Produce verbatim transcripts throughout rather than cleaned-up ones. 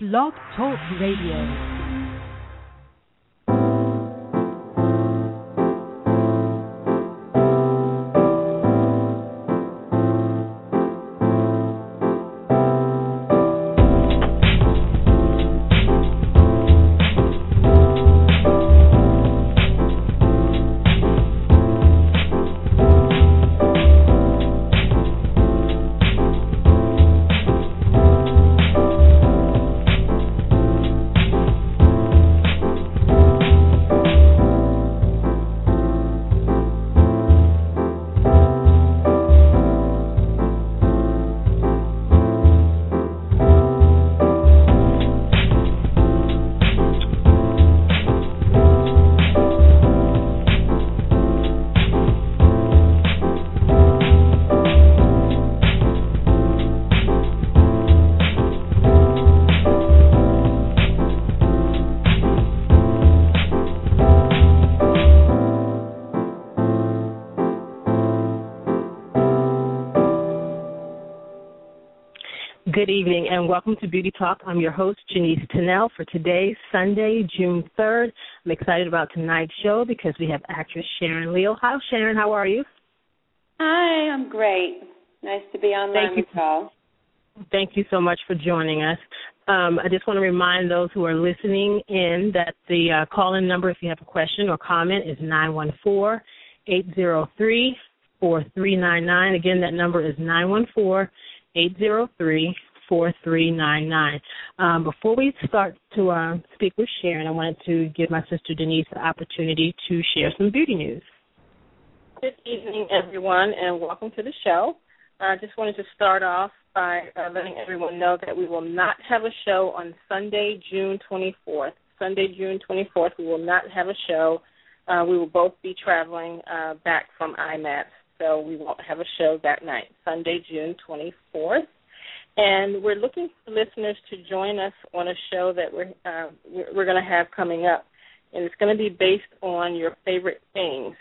Blog Talk Radio. Good evening and welcome to Beauty Talk. I'm your host, Janice Tennell, for today, Sunday, June third. I'm excited about tonight's show because we have actress Sharon Leal. Hi, Sharon. How are you? Hi, I'm great. Nice to be online with y'all. Thank you so much for joining us. Um, I just want to remind those who are listening in that the uh, call-in number, if you have a question or comment, is nine one four, eight zero three, four three nine nine. Again, that number is nine one four, eight zero three, four three nine nine. Um, before we start to uh, speak with Sharon, I wanted to give my sister Denise the opportunity to share some beauty news. Good evening, everyone, and welcome to the show. I uh, just wanted to start off by uh, letting everyone know that we will not have a show on Sunday, June twenty-fourth. Sunday, June twenty-fourth, we will not have a show. Uh, we will both be traveling uh, back from I M A T, so we won't have a show that night, Sunday, June twenty-fourth. And we're looking for listeners to join us on a show that we're uh, we're going to have coming up, and it's going to be based on your favorite things.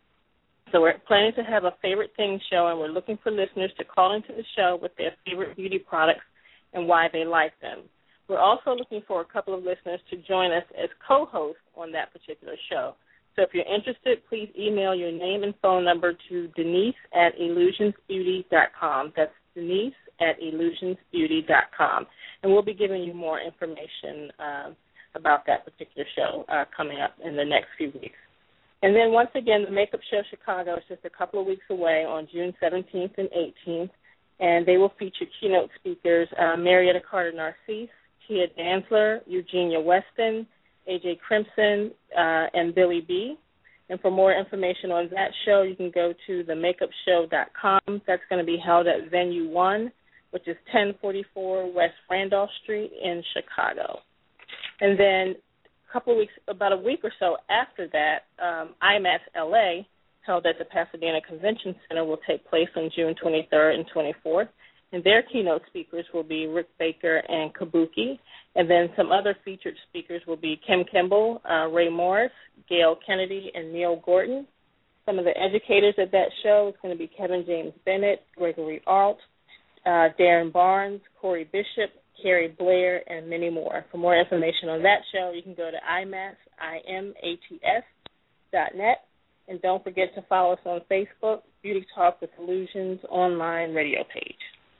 So we're planning to have a favorite things show, and we're looking for listeners to call into the show with their favorite beauty products and why they like them. We're also looking for a couple of listeners to join us as co-hosts on that particular show. So if you're interested, please email your name and phone number to Denise at illusions beauty dot com. That's Denise at illusions beauty dot com. And we'll be giving you more information uh, about that particular show uh, coming up in the next few weeks. And then once again, the Makeup Show Chicago is just a couple of weeks away on June seventeenth and eighteenth, and they will feature keynote speakers uh, Marietta Carter-Narcisse, Tia Danzler, Eugenia Weston, A J Crimson, uh, and Billy B. And for more information on that show, you can go to the makeup show dot com. That's going to be held at Venue one, which is ten forty-four West Randolph Street in Chicago. And then a couple of weeks, about a week or so after that, um, I M A T L A, held at the Pasadena Convention Center, will take place on June twenty-third and twenty-fourth. And their keynote speakers will be Rick Baker and Kabuki. And then some other featured speakers will be Kim Kimball, uh, Ray Morris, Gail Kennedy, and Neil Gordon. Some of the educators at that show is going to be Kevin James Bennett, Gregory Alt, uh, Darren Barnes, Corey Bishop, Carrie Blair, and many more. For more information on that show, you can go to I M A T S, I M A T S dot net. And don't forget to follow us on Facebook, Beauty Talk with Illusions online radio page.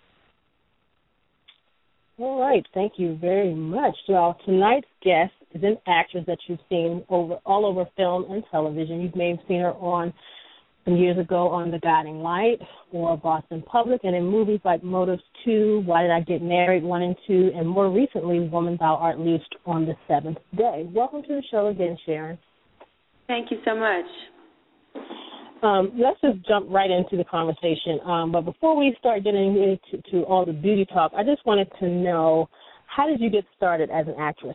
All right. Thank you very much, y'all. Tonight's guest is an actress that you've seen over all over film and television. You may have seen her on some years ago on The Guiding Light or Boston Public, and in movies like Motives two, Why Did I Get Married, one and two, and more recently, Woman Thou Art Loosed on the Seventh Day. Welcome to the show again, Sharon. Thank you so much. Um, let's just jump right into the conversation. Um, but before we start getting into to all the beauty talk, I just wanted to know, how did you get started as an actress?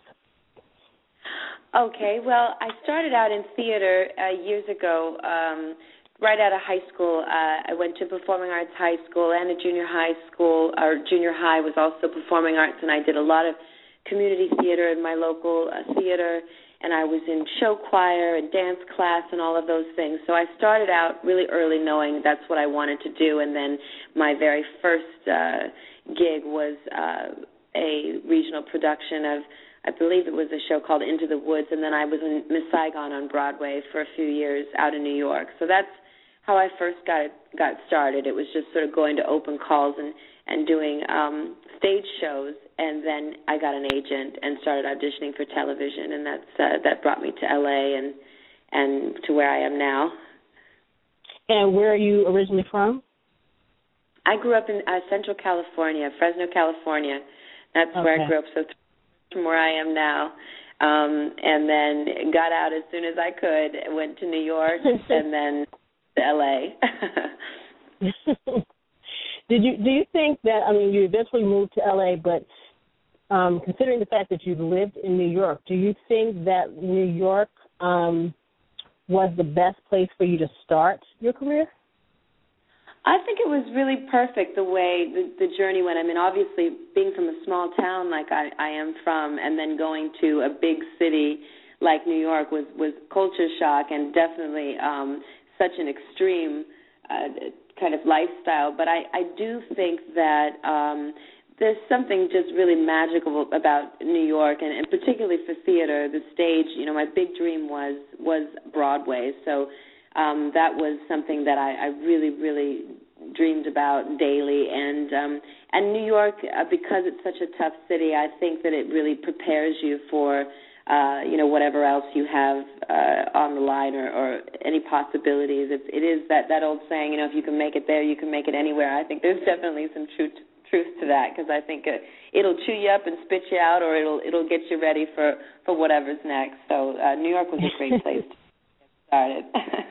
Okay, well, I started out in theater uh, years ago. Um, right out of high school, uh, I went to Performing Arts High School and a junior high school, or junior high was also performing arts, and I did a lot of community theater in my local uh, theater, and I was in show choir and dance class and all of those things. So I started out really early knowing that's what I wanted to do, and then my very first uh, gig was uh, a regional production of, I believe it was a show called Into the Woods, and then I was in Miss Saigon on Broadway for a few years out in New York. So that's how I first got got started. It was just sort of going to open calls and, and doing um, stage shows, and then I got an agent and started auditioning for television, and that's uh, that brought me to L A and and to where I am now. And where are you originally from? I grew up in uh, Central California, Fresno, California. That's okay. Where I grew up, so from where I am now. Um, and then got out as soon as I could, went to New York, and then to L A. Did you do you think that, I mean, you eventually moved to L A, but um, considering the fact that you've lived in New York, do you think that New York um, was the best place for you to start your career? I think it was really perfect the way the, the journey went. I mean, obviously, being from a small town like I, I am from, and then going to a big city like New York was, was culture shock, and definitely um, such an extreme uh, kind of lifestyle. But I, I do think that um, there's something just really magical about New York, and, and particularly for theater, the stage. You know, my big dream was was Broadway, so Um, that was something that I, I really, really dreamed about daily. And um, and New York, uh, because it's such a tough city, I think that it really prepares you for, uh, you know, whatever else you have uh, on the line, or, or any possibilities. It's, it is that, that old saying, you know, if you can make it there, you can make it anywhere. I think there's definitely some truth truth to that, because I think it, it'll chew you up and spit you out, or it'll it'll get you ready for, for whatever's next. So uh, New York was a great place to get started.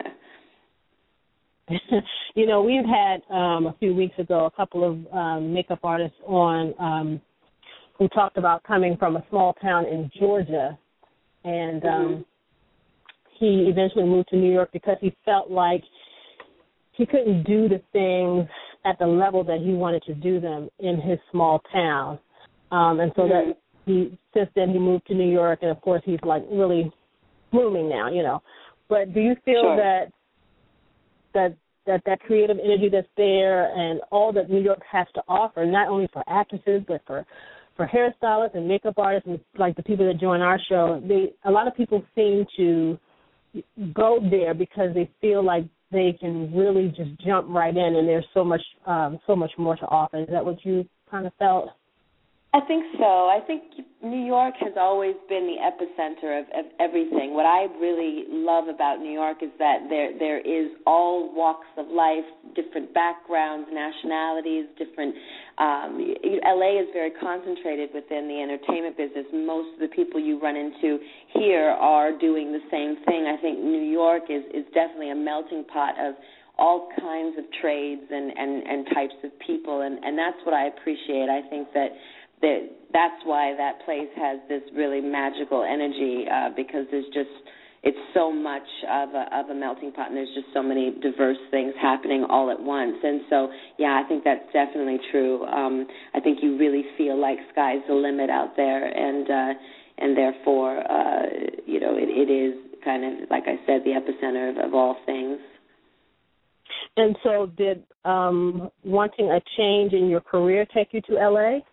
You know, we've had um, a few weeks ago a couple of um, makeup artists on um, who talked about coming from a small town in Georgia, and um, mm-hmm. he eventually moved to New York because he felt like he couldn't do the things at the level that he wanted to do them in his small town, um, and so mm-hmm. that he since then he moved to New York, and of course he's like really blooming now, you know. But do you feel sure. that that that that creative energy that's there and all that New York has to offer, not only for actresses but for, for hairstylists and makeup artists and like the people that join our show, they a lot of people seem to go there because they feel like they can really just jump right in, and there's so much um, so much more to offer. Is that what you kind of felt? I think so. I think New York has always been the epicenter of, of everything. What I really love about New York is that there there is all walks of life, different backgrounds, nationalities, different. Um, L A is very concentrated within the entertainment business. Most of the people you run into here are doing the same thing. I think New York is, is definitely a melting pot of all kinds of trades and, and, and types of people, and, and that's what I appreciate. I think that That that's why that place has this really magical energy, uh, because there's just it's so much of a, of a melting pot, and there's just so many diverse things happening all at once. And so, yeah, I think that's definitely true. Um, I think you really feel like sky's the limit out there, and uh, and therefore, uh, you know, it, it is kind of, like I said, the epicenter of, of all things. And so, did um, wanting a change in your career take you to L A?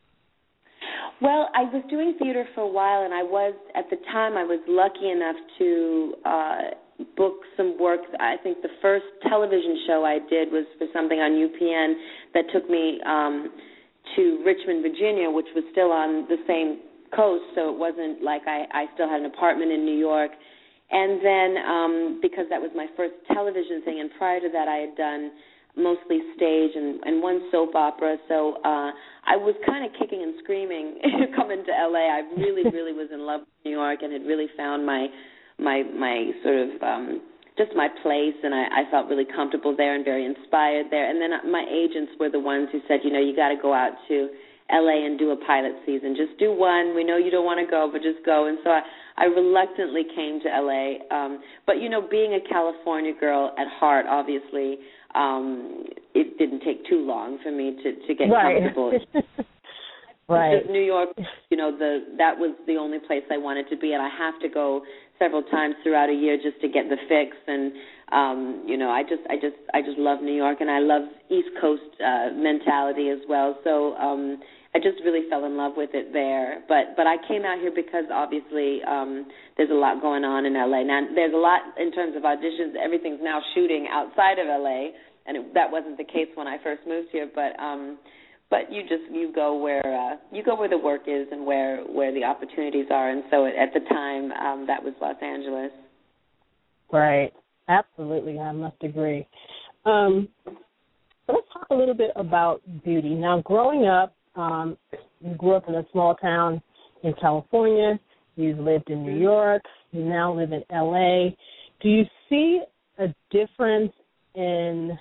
Well, I was doing theater for a while, and I was, at the time, I was lucky enough to uh, book some work. I think the first television show I did was for something on U P N that took me um, to Richmond, Virginia, which was still on the same coast, so it wasn't like I, I still had an apartment in New York. And then, um, because that was my first television thing, and prior to that I had done mostly stage and, and one soap opera, so uh, I was kind of kicking and screaming coming to L A. I really, really was in love with New York and had really found my my my sort of um, just my place, and I, I felt really comfortable there and very inspired there. And then my agents were the ones who said, you know, you got to go out to L A and do a pilot season. Just do one. We know you don't want to go, but just go. And so I, I reluctantly came to L A. Um, but, you know, being a California girl at heart, obviously, um, it didn't take too long for me to, to get right. comfortable. Right. New York, you know, the that was the only place I wanted to be, and I have to go several times throughout a year just to get the fix. And um, you know, I just, I just, I just love New York, and I love East Coast uh, mentality as well. So um, I just really fell in love with it there. But but I came out here because obviously um, there's a lot going on in L A. Now there's a lot in terms of auditions. Everything's now shooting outside of L A, and it, that wasn't the case when I first moved here. But um, but you just you go where uh, you go where the work is and where where the opportunities are. And so at the time um, that was Los Angeles. Right. Absolutely. I must agree. Um, so let's talk a little bit about beauty. Now, growing up, um, you grew up in a small town in California. You've lived in New York. You now live in L A. Do you see a difference in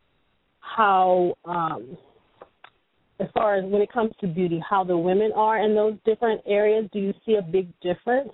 how, um, as far as when it comes to beauty, how the women are in those different areas? Do you see a big difference?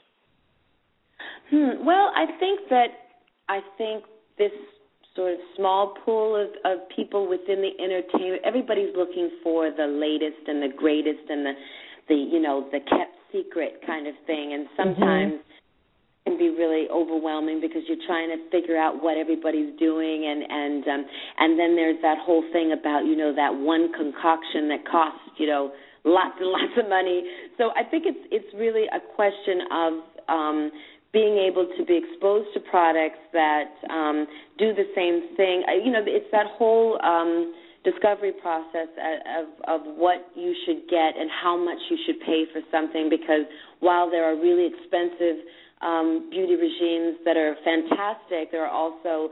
Hmm. Well, I think that I think this sort of small pool of, of people within the entertainment, everybody's looking for the latest and the greatest and the, the you know, the kept secret kind of thing. And sometimes mm-hmm. it can be really overwhelming because you're trying to figure out what everybody's doing. And, and, um, and then there's that whole thing about, you know, that one concoction that costs, you know, lots and lots of money. So I think it's it's really a question of um, being able to be exposed to products that um, do the same thing. You know, it's that whole um, discovery process of, of what you should get and how much you should pay for something, because while there are really expensive um, beauty regimes that are fantastic, there are also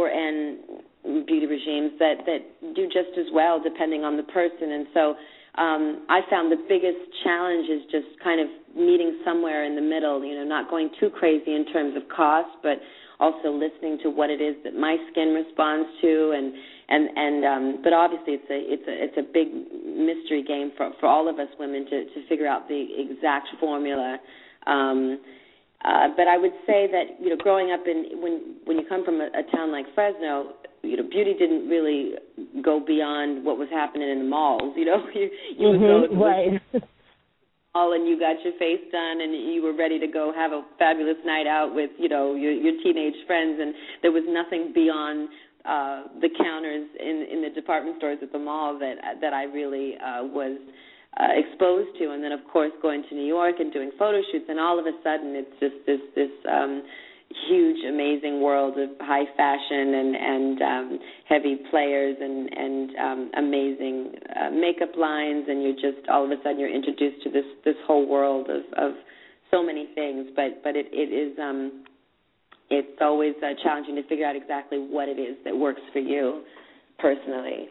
lower-end beauty regimes that, that do just as well depending on the person. And so Um, I found the biggest challenge is just kind of meeting somewhere in the middle, you know, not going too crazy in terms of cost, but also listening to what it is that my skin responds to, and and and um, but obviously it's a it's a it's a big mystery game for for all of us women to to figure out the exact formula. Um, uh, but I would say that, you know, growing up in when when you come from a, a town like Fresno, you know, beauty didn't really go beyond what was happening in the malls. You know, you, you mm-hmm, would go to right. the mall and you got your face done and you were ready to go have a fabulous night out with, you know, your, your teenage friends, and there was nothing beyond uh, the counters in, in the department stores at the mall that that I really uh, was uh, exposed to. And then, of course, going to New York and doing photo shoots, and all of a sudden it's just this this. Um, huge, amazing world of high fashion and, and um, heavy players and, and um, amazing uh, makeup lines, and you're just, all of a sudden you're introduced to this, this whole world of, of so many things. But, but it, it is, um, it's always uh, challenging to figure out exactly what it is that works for you personally.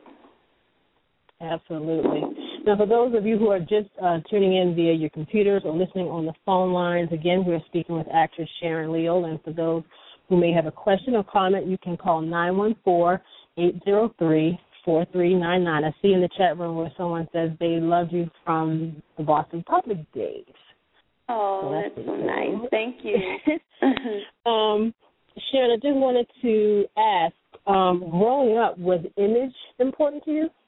Absolutely. Now, for those of you who are just uh, tuning in via your computers or listening on the phone lines, again, we're speaking with actress Sharon Leal. And for those who may have a question or comment, you can call nine one four, eight zero three, four three nine nine. I see in the chat room where someone says they loved you from the Boston Public days. Oh, so that's, that's so nice. Thank you. um, Sharon, I just wanted to ask, um, growing up, was image important to you?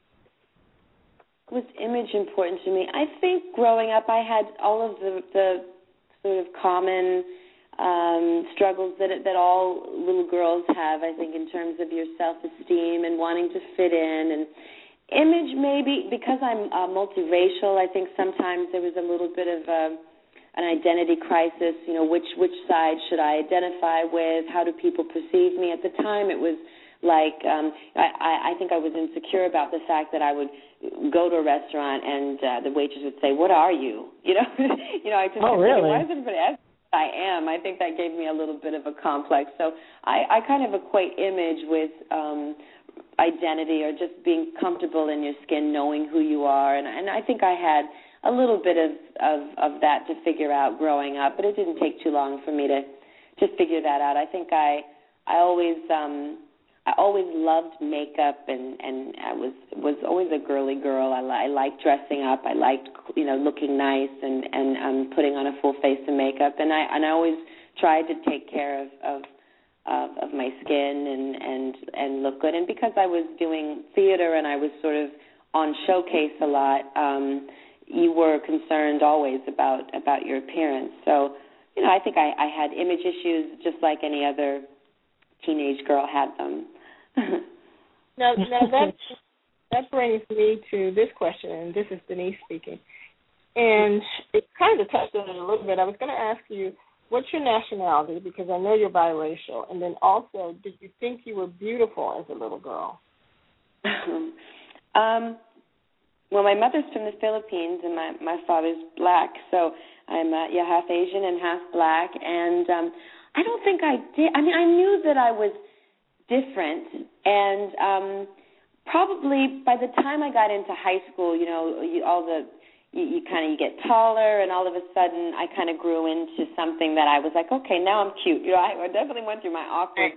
Was image important to me? I think growing up I had all of the, the sort of common um, struggles that that all little girls have, I think, in terms of your self-esteem and wanting to fit in. And image, maybe, because I'm uh, multiracial, I think sometimes there was a little bit of a, an identity crisis, you know, which, which side should I identify with? How do people perceive me? At the time it was like um, I, I think I was insecure about the fact that I would go to a restaurant and uh, the waitress would say, "What are you?" You know, you know. I just oh, kept really? thinking, why is everybody asking what I am? I think that gave me a little bit of a complex. So I, I kind of equate image with um, identity, or just being comfortable in your skin, knowing who you are. And, and I think I had a little bit of, of, of that to figure out growing up, but it didn't take too long for me to to figure that out. I think I I always. Um, I always loved makeup, and, and I was was always a girly girl. I, I liked dressing up. I liked, you know, looking nice and and um, putting on a full face of makeup. And I and I always tried to take care of of, of, of my skin and, and and look good. And because I was doing theater and I was sort of on showcase a lot, um, you were concerned always about about your appearance. So, you know, I think I, I had image issues just like any other teenage girl had them. now, now that that brings me to this question, and this is Denise speaking. And it kind of touched on it a little bit. I was going to ask you, what's your nationality? Because I know you're biracial. And then also, did you think you were beautiful as a little girl? um, well, my mother's from the Philippines, and my, my father's black. So I'm uh, yeah, half Asian and half black. And um, I don't think I did. I mean, I knew that I was different. And um, probably by the time I got into high school, you know, you, all the you, you kind of you get taller, and all of a sudden I kind of grew into something that I was like, okay, now I'm cute. You know, I, I definitely went through my awkward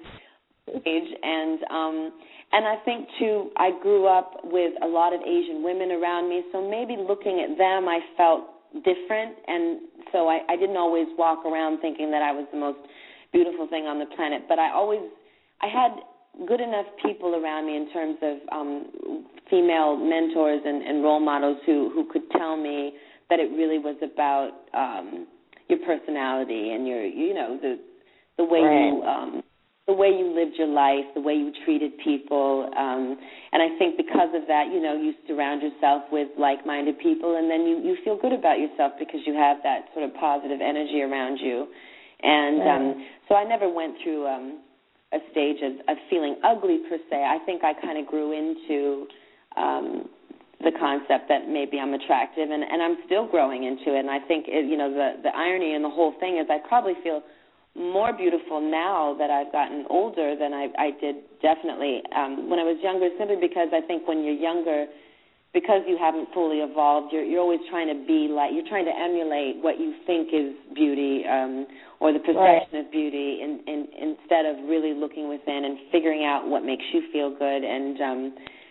age, and um, and I think too, I grew up with a lot of Asian women around me, so maybe looking at them, I felt different, and so I, I didn't always walk around thinking that I was the most beautiful thing on the planet, but I always, I had good enough people around me in terms of um, female mentors and, and role models who, who could tell me that it really was about um, your personality and your, you know, the the way right. you um, the way you lived your life, the way you treated people, um, and I think because of that, you know, you surround yourself with like-minded people, and then you, you feel good about yourself because you have that sort of positive energy around you, and right. um, so I never went through um, a stage of, of feeling ugly per se. I think I kind of grew into um, the concept that maybe I'm attractive, and, and I'm still growing into it. And I think, it, you know, the, the irony in the whole thing is I probably feel more beautiful now that I've gotten older than I, I did definitely um, when I was younger, simply because I think when you're younger, because you haven't fully evolved, you're, you're always trying to be like, you're trying to emulate what you think is beauty um, or the perception right. of beauty in, in, instead of really looking within and figuring out what makes you feel good and um,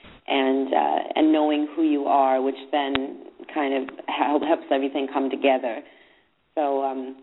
and uh, and knowing who you are, which then kind of helps everything come together. So, um,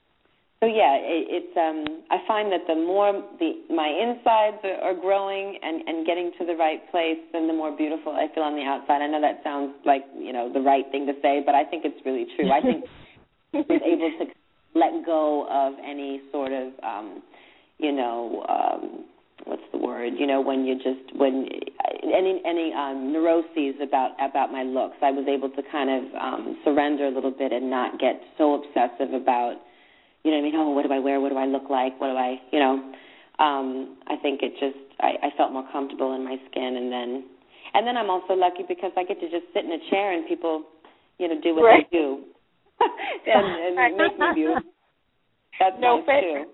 so yeah, it, it's um, I find that the more the my insides are, are growing and, and getting to the right place, then the more beautiful I feel on the outside. I know that sounds like, you know, the right thing to say, but I think it's really true. I think I was able to let go of any sort of, um, you know, um, what's the word? You know, when you just when any any um, neuroses about about my looks, I was able to kind of um, surrender a little bit and not get so obsessive about, you know what I mean? Oh, what do I wear? What do I look like? What do I, you know? Um, I think it just I, I felt more comfortable in my skin, and then and then I'm also lucky because I get to just sit in a chair and people, you know, do what right. they do, and, and make me beautiful. That's no nice too.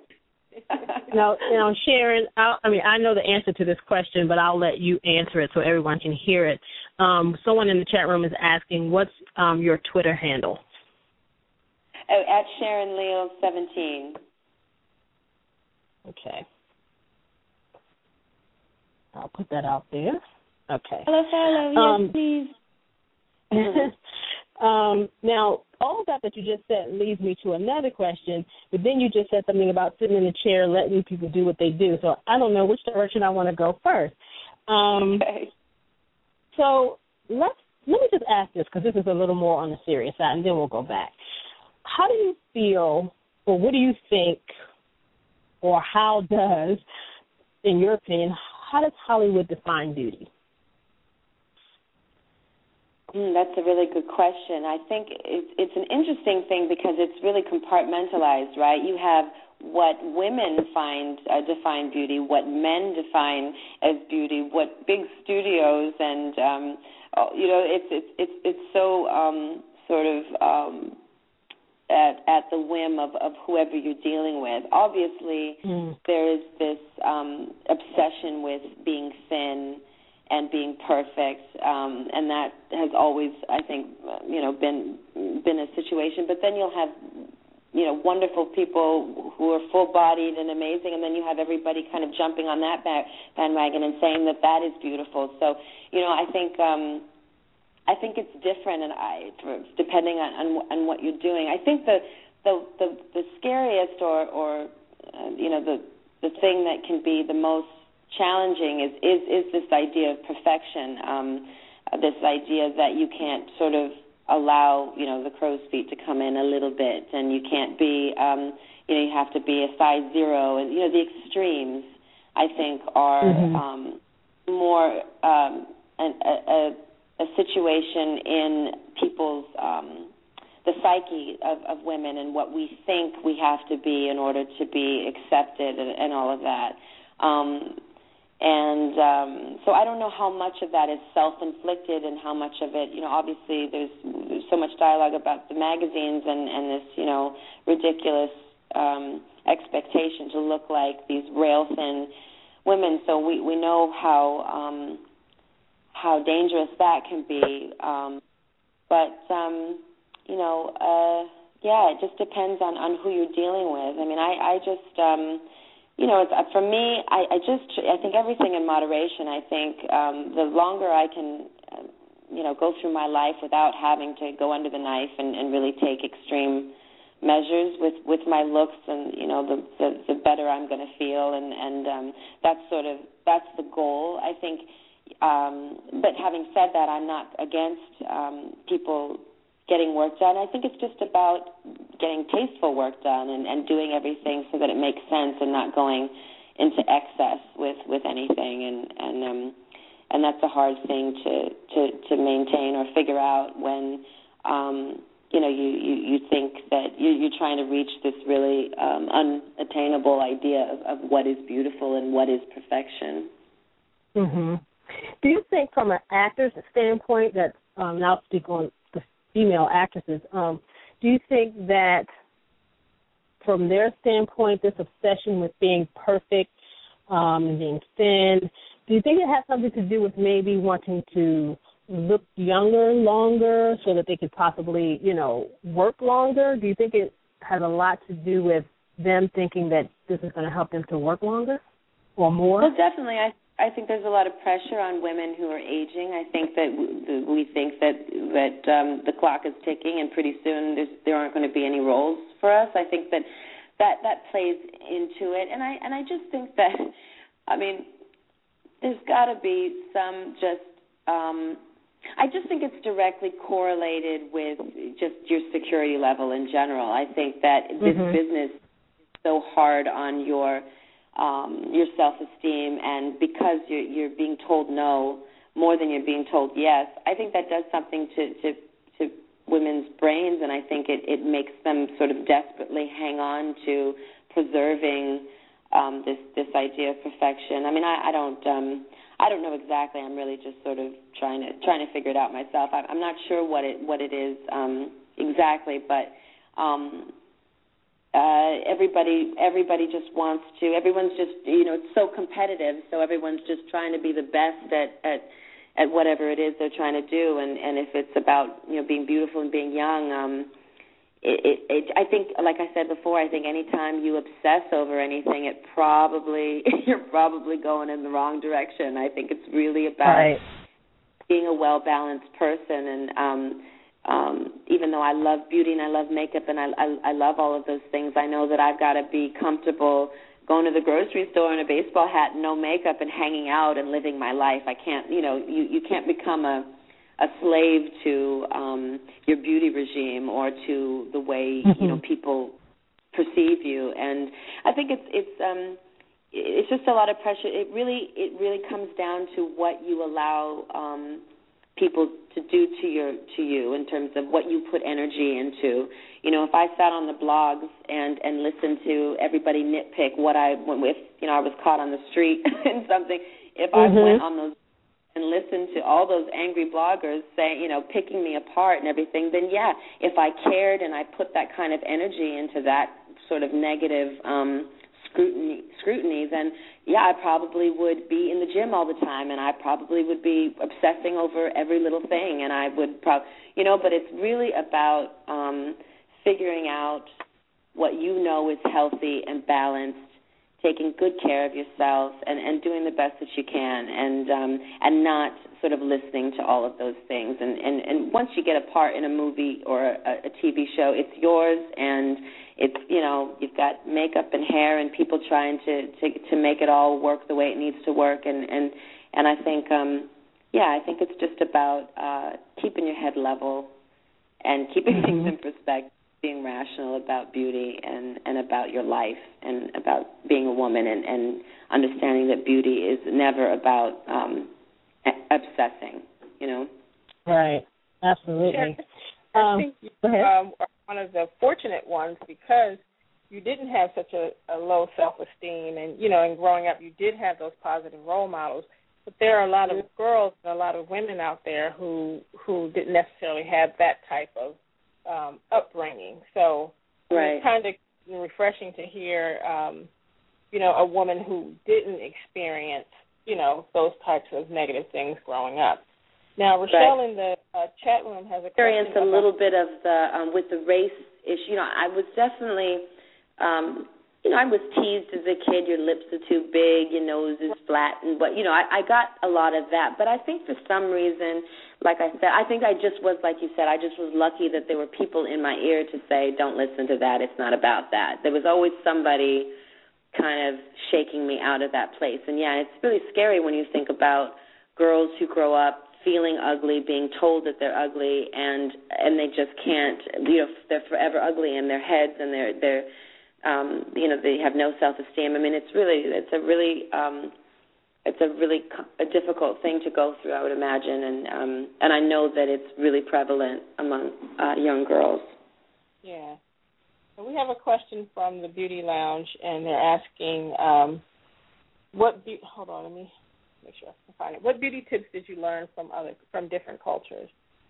No, you know, Sharon, I'll, I mean, I know the answer to this question, but I'll let you answer it so everyone can hear it. Um, someone in the chat room is asking, what's um, your Twitter handle? Oh, at Sharon Leal seventeen. Okay. I'll put that out there. Okay. Hello, hello. Um, yes, please. um, now, all of that that you just said leads me to another question, but then you just said something about sitting in a chair, letting people do what they do. So I don't know which direction I want to go first. Um, okay. So let's, let me just ask this, because this is a little more on the serious side, and then we'll go back. How do you feel, or what do you think, or how does, in your opinion, how does Hollywood define beauty? Mm, that's a really good question. I think it's, it's an interesting thing because it's really compartmentalized, right? You have what women find uh, define beauty, what men define as beauty, what big studios and um, you know, it's it's it's it's so um, sort of um, at at the whim of, of whoever you're dealing with. Obviously, mm. there is this um, obsession with being thin and being perfect, um, and that has always, I think, you know, been been a situation. But then you'll have, you know, wonderful people who are full-bodied and amazing, and then you have everybody kind of jumping on that bandwagon and saying that that is beautiful. So, you know, I think um, I think it's different, and I depending on, on on what you're doing. I think the the the, the scariest or or uh, you know the the thing that can be the most challenging is, is, is this idea of perfection, um, this idea that you can't sort of allow, you know, the crow's feet to come in a little bit, and you can't be, um, you know, you have to be a size zero, and, you know, the extremes, I think, are mm-hmm. um, more um, a, a, a situation in people's um, the psyche of, of women and what we think we have to be in order to be accepted and, and all of that. Um, and um, so I don't know how much of that is self-inflicted and how much of it, you know, obviously there's, there's so much dialogue about the magazines and, and this, you know, ridiculous um, expectation to look like these rail-thin women. So we, we know how um, how dangerous that can be. Um, but, um, you know, uh, yeah, it just depends on, on who you're dealing with. I mean, I, I just... Um, You know, it's, for me, I, I just, I think everything in moderation. I think um, the longer I can, uh, you know, go through my life without having to go under the knife and, and really take extreme measures with, with my looks, and you know, the the, the better I'm going to feel, and and um, that's sort of that's the goal. I think. Um, but having said that, I'm not against um, people getting work done. I think it's just about getting tasteful work done and, and doing everything so that it makes sense and not going into excess with, with anything. And and um, and that's a hard thing to, to, to maintain or figure out when um, you know you, you, you think that you, you're trying to reach this really um, unattainable idea of, of what is beautiful and what is perfection. Mm-hmm. Do you think, from an actor's standpoint, that um, now I'll speak on the female actresses, um, do you think that from their standpoint, this obsession with being perfect um, and being thin, do you think it has something to do with maybe wanting to look younger longer so that they could possibly, you know, work longer? Do you think it has a lot to do with them thinking that this is going to help them to work longer or more? Well, definitely. I I think there's a lot of pressure on women who are aging. I think that we think that that um, the clock is ticking, and pretty soon there's, there aren't going to be any roles for us. I think that, that that plays into it, and I and I just think that, I mean, there's got to be some just. Um, I just think it's directly correlated with just your security level in general. I think that this mm-hmm. business is so hard on your. Um, your self-esteem, and because you're, you're being told no more than you're being told yes, I think that does something to, to, to women's brains, and I think it, it makes them sort of desperately hang on to preserving um, this this idea of perfection. I mean, I, I don't um, I don't know exactly. I'm really just sort of trying to trying to figure it out myself. I, I'm not sure what it what it is um, exactly, but. Um, Uh, everybody, everybody just wants to. Everyone's just, you know, it's so competitive. So everyone's just trying to be the best at, at, at whatever it is they're trying to do. And, and if it's about, you know, being beautiful and being young, um, it, it, it, I think, like I said before, I think anytime you obsess over anything, it probably you're probably going in the wrong direction. I think it's really about right. being a well-balanced person and. Um, Um, even though I love beauty and I love makeup and I, I, I love all of those things, I know that I've got to be comfortable going to the grocery store in a baseball hat and no makeup and hanging out and living my life. I can't, you know, you, you can't become a, a slave to um, your beauty regime or to the way, mm-hmm. you know, people perceive you. And I think it's it's um, it's just a lot of pressure. It really it really comes down to what you allow um people to do to your to you in terms of what you put energy into. You know, if I sat on the blogs and, and listened to everybody nitpick what I if you know I was caught on the street and something, if mm-hmm. I went on those and listened to all those angry bloggers saying, you know, picking me apart and everything, then yeah, if I cared and I put that kind of energy into that sort of negative um scrutiny scrutiny, then yeah, I probably would be in the gym all the time, and I probably would be obsessing over every little thing, and I would probably, you know, but it's really about um, figuring out what you know is healthy and balanced, taking good care of yourself, and, and doing the best that you can, and um, and not sort of listening to all of those things. And, and, and once you get a part in a movie or a, a T V show, it's yours, and it's, you know, you've got makeup and hair and people trying to, to, to make it all work the way it needs to work. And, and, and I think, um, yeah, I think it's just about uh, keeping your head level and keeping mm-hmm. things in perspective, being rational about beauty and, and about your life and about being a woman and, and understanding that beauty is never about um, obsessing, you know. Right. Absolutely. Sharon, I um, think you go ahead. um, are one of the fortunate ones because you didn't have such a, a low self-esteem, and, you know, in growing up you did have those positive role models. But there are a lot of girls and a lot of women out there who who didn't necessarily have that type of um, upbringing. So right. it's kind of refreshing to hear, um, you know, a woman who didn't experience, you know, those types of negative things growing up. Now, Rochelle right. in the uh, chat room has a question. Experience a little bit of the, um, with the race issue. You know, I was definitely, um, you know, I was teased as a kid, your lips are too big, your nose is flat, and what, you know, I, I got a lot of that. But I think for some reason, like I said, I think I just was, like you said, I just was lucky that there were people in my ear to say, don't listen to that, it's not about that. There was always somebody kind of shaking me out of that place. And, yeah, it's really scary when you think about girls who grow up feeling ugly, being told that they're ugly, and and they just can't, you know, they're forever ugly in their heads, and they're, they're um, you know, they have no self-esteem. I mean, it's really, it's a really, um, it's a really a difficult thing to go through, I would imagine, and um, and I know that it's really prevalent among uh, young girls. Yeah. So we have a question from the Beauty Lounge, and they're asking, um, what, be- hold on, let me make sure I can find it. What beauty tips did you learn from other, from different cultures?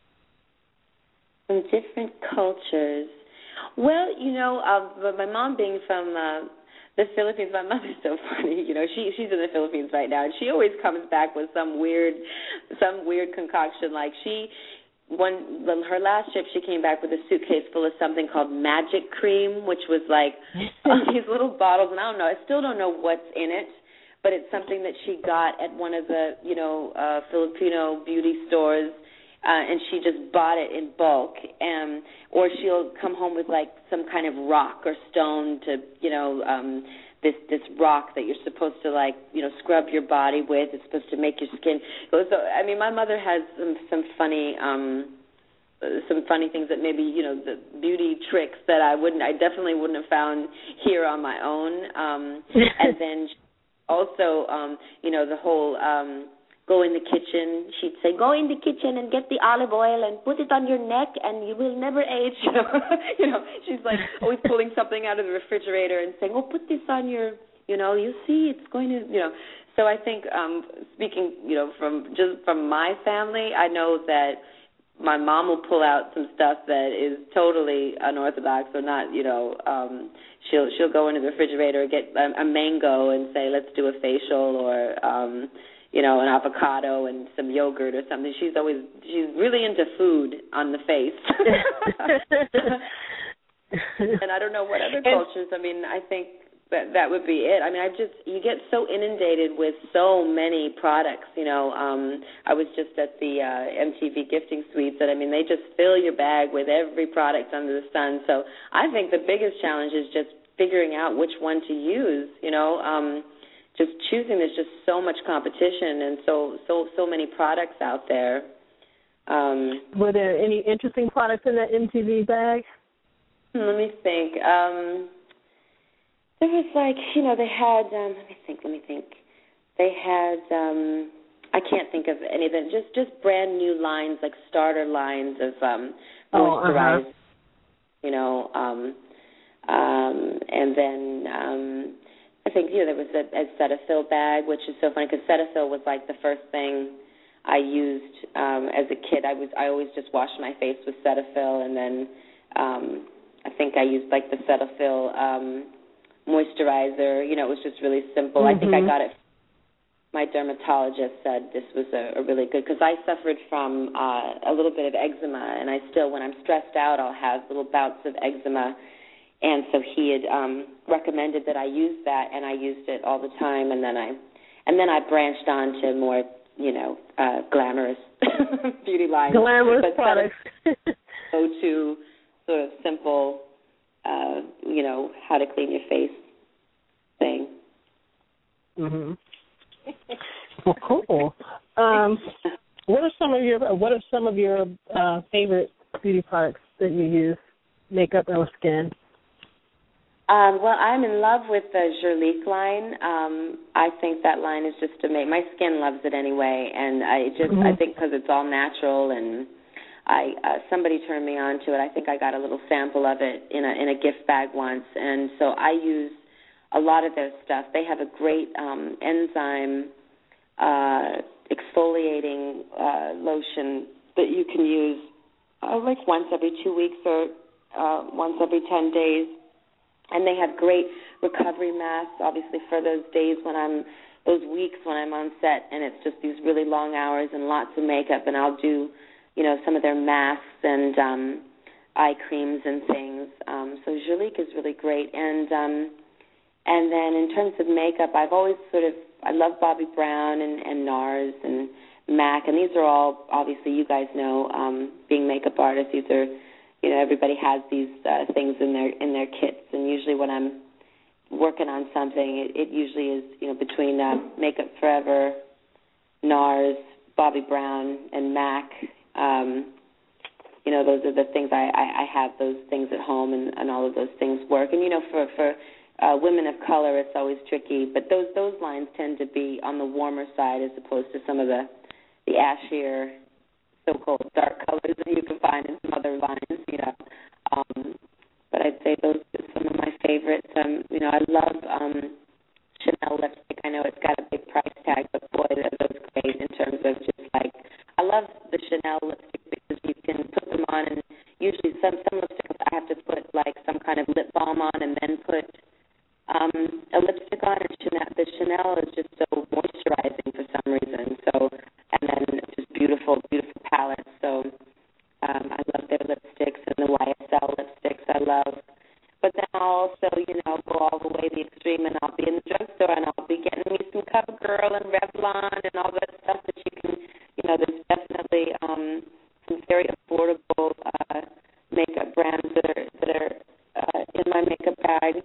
From different cultures. Well, you know, uh, my mom being from uh, the Philippines, my mother's so funny. You know, she she's in the Philippines right now, and she always comes back with some weird, some weird concoction. Like she, one her last trip, she came back with a suitcase full of something called magic cream, which was like these little bottles, and I don't know, I still don't know what's in it, but it's something that she got at one of the, you know, uh, Filipino beauty stores. Uh, and she just bought it in bulk, um, or she'll come home with like some kind of rock or stone to, you know, um, this this rock that you're supposed to like, you know, scrub your body with. It's supposed to make your skin. So, I mean, my mother has some some funny um, some funny things that maybe, you know, the beauty tricks that I wouldn't, I definitely wouldn't have found here on my own. Um, and then also, um, you know, the whole. Um, Go in the kitchen. She'd say, go in the kitchen and get the olive oil and put it on your neck and you will never age. You know, you know, she's like always pulling something out of the refrigerator and saying, oh, put this on your, you know, you see it's going to, you know. So I think um, speaking, you know, from just from my family, I know that my mom will pull out some stuff that is totally unorthodox or not, you know, um, she'll she'll go into the refrigerator and get a, a mango and say, let's do a facial or, um, you know, an avocado and some yogurt or something. She's always, she's really into food on the face. And I don't know what other cultures, I mean, I think that that would be it. I mean, I just, you get so inundated with so many products, you know. Um, I was just at the uh, M T V Gifting Suites, and I mean, they just fill your bag with every product under the sun. So I think the biggest challenge is just figuring out which one to use, you know. Um Just choosing, there's just so much competition and so so so many products out there. Um, Were there any interesting products in that M T V bag? Let me think. Um, there was like, you know, they had, um, let me think, let me think. They had, um, I can't think of any of them, just, just brand new lines, like starter lines of um, moisturized, oh, uh-huh. you know, um, um, and then... Um, I think, you know, there was a, a Cetaphil bag, which is so funny because Cetaphil was like the first thing I used um, as a kid. I was I always just washed my face with Cetaphil, and then um, I think I used like the Cetaphil um, moisturizer. You know, it was just really simple. Mm-hmm. I think I got it. My dermatologist said this was a, a really good because I suffered from uh, a little bit of eczema, and I still, when I'm stressed out, I'll have little bouts of eczema. And so he had um, recommended that I use that, and I used it all the time. And then I, and then I branched on to more, you know, uh, glamorous beauty lines. Glamorous but products. Go to sort of simple, uh, you know, how to clean your face thing. Mhm. Well, cool. Um, what are some of your What are some of your uh, favorite beauty products that you use, makeup or skin? Um, well, I'm in love with the Jurlique line. Um, I think that line is just amazing. My skin loves it anyway, and I just mm-hmm. I think because it's all natural, and I uh, somebody turned me on to it. I think I got a little sample of it in a in a gift bag once, and so I use a lot of their stuff. They have a great um, enzyme uh, exfoliating uh, lotion that you can use uh, like once every two weeks or uh, once every ten days. And they have great recovery masks, obviously, for those days when I'm, those weeks when I'm on set and it's just these really long hours and lots of makeup, and I'll do, you know, some of their masks and um, eye creams and things. Um, so Jurlique is really great. And um, and then in terms of makeup, I've always sort of, I love Bobbi Brown and, and NARS and MAC, and these are all, obviously, you guys know, um, being makeup artists, these are, you know, everybody has these uh, things in their in their kits, and usually when I'm working on something, it, it usually is, you know, between uh, Makeup Forever, NARS, Bobbi Brown, and MAC. Um, you know, those are the things I, I, I have those things at home, and, and all of those things work. And you know, for for uh, women of color, it's always tricky, but those those lines tend to be on the warmer side as opposed to some of the the ashier, so-called dark colors that you can find in some other lines, you know. Um, but I'd say those are some of my favorites. Um, you know, I love um, Chanel lipstick. I know it's got a big price tag, but boy, are those great in terms of just like, I love the Chanel lipstick because you can put them on, and usually some, some lipsticks I have to put like some kind of lip balm on and then put um, a lipstick on, and Chanel, the Chanel is just so moisturizing for some reason. So, and then just beautiful, beautiful palette. So um, I love their lipsticks, and the Y S L lipsticks I love. But then I'll also, you know, go all the way to the extreme, and I'll be in the drugstore, and I'll be getting me some CoverGirl and Revlon and all that stuff that you can, you know, there's definitely um, some very affordable uh, makeup brands that are, that are uh, in my makeup bag.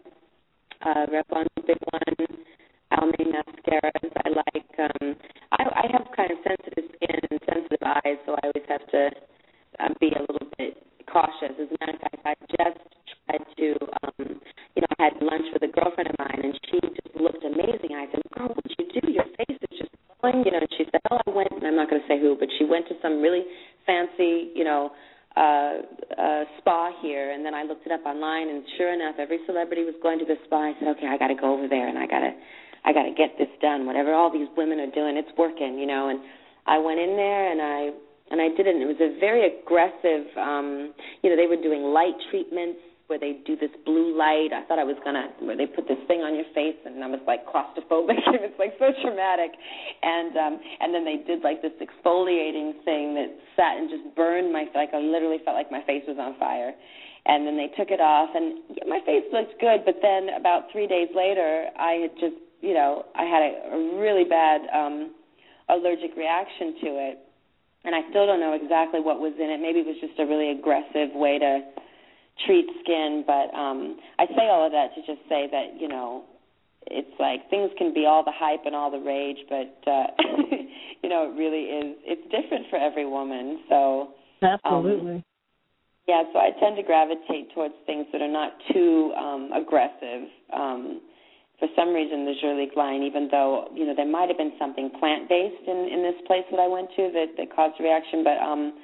Uh, Revlon's a big one. Almay mascaras I like. Um, I, I have kind of sensitive skin and sensitive eyes, so I always have to um, be a little bit cautious. As a matter of fact, I just tried to, um, you know, I had lunch with a girlfriend of mine, and she just looked amazing. I said, girl, what'd you do? Your face is just glowing. You know, and she said, oh, I went, and I'm not going to say who, but she went to some really fancy, you know, Uh, uh, spa here, and then I looked it up online, and sure enough, every celebrity was going to the spa. I said, okay, I got to go over there, and I got to, I got to get this done. Whatever all these women are doing, it's working, you know. And I went in there, and I, and I did it. And it was a very aggressive, um, you know, they were doing light treatments where they do this blue light. I thought I was gonna, where they put this thing on your face, and I was like claustrophobic. It was like so traumatic. And um, and then they did like this exfoliating thing that sat and just burned my, like I literally felt like my face was on fire. And then they took it off, and yeah, my face looked good. But then about three days later, I had just, you know, I had a, a really bad um, allergic reaction to it, and I still don't know exactly what was in it. Maybe it was just a really aggressive way to treat skin, but um, I say all of that to just say that, you know, it's like things can be all the hype and all the rage, but, uh, you know, it really is, it's different for every woman. So, absolutely. Um, yeah, so I tend to gravitate towards things that are not too um, aggressive. Um, for some reason, the Jurlique line, even though, you know, there might have been something plant-based in, in this place that I went to that, that caused a reaction, but um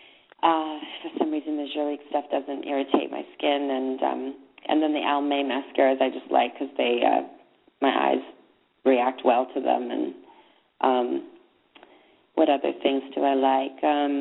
Uh, for some reason, the Jurlique stuff doesn't irritate my skin, and um, and then the Almay mascaras I just like because they, uh, my eyes react well to them. And um, what other things do I like? Um,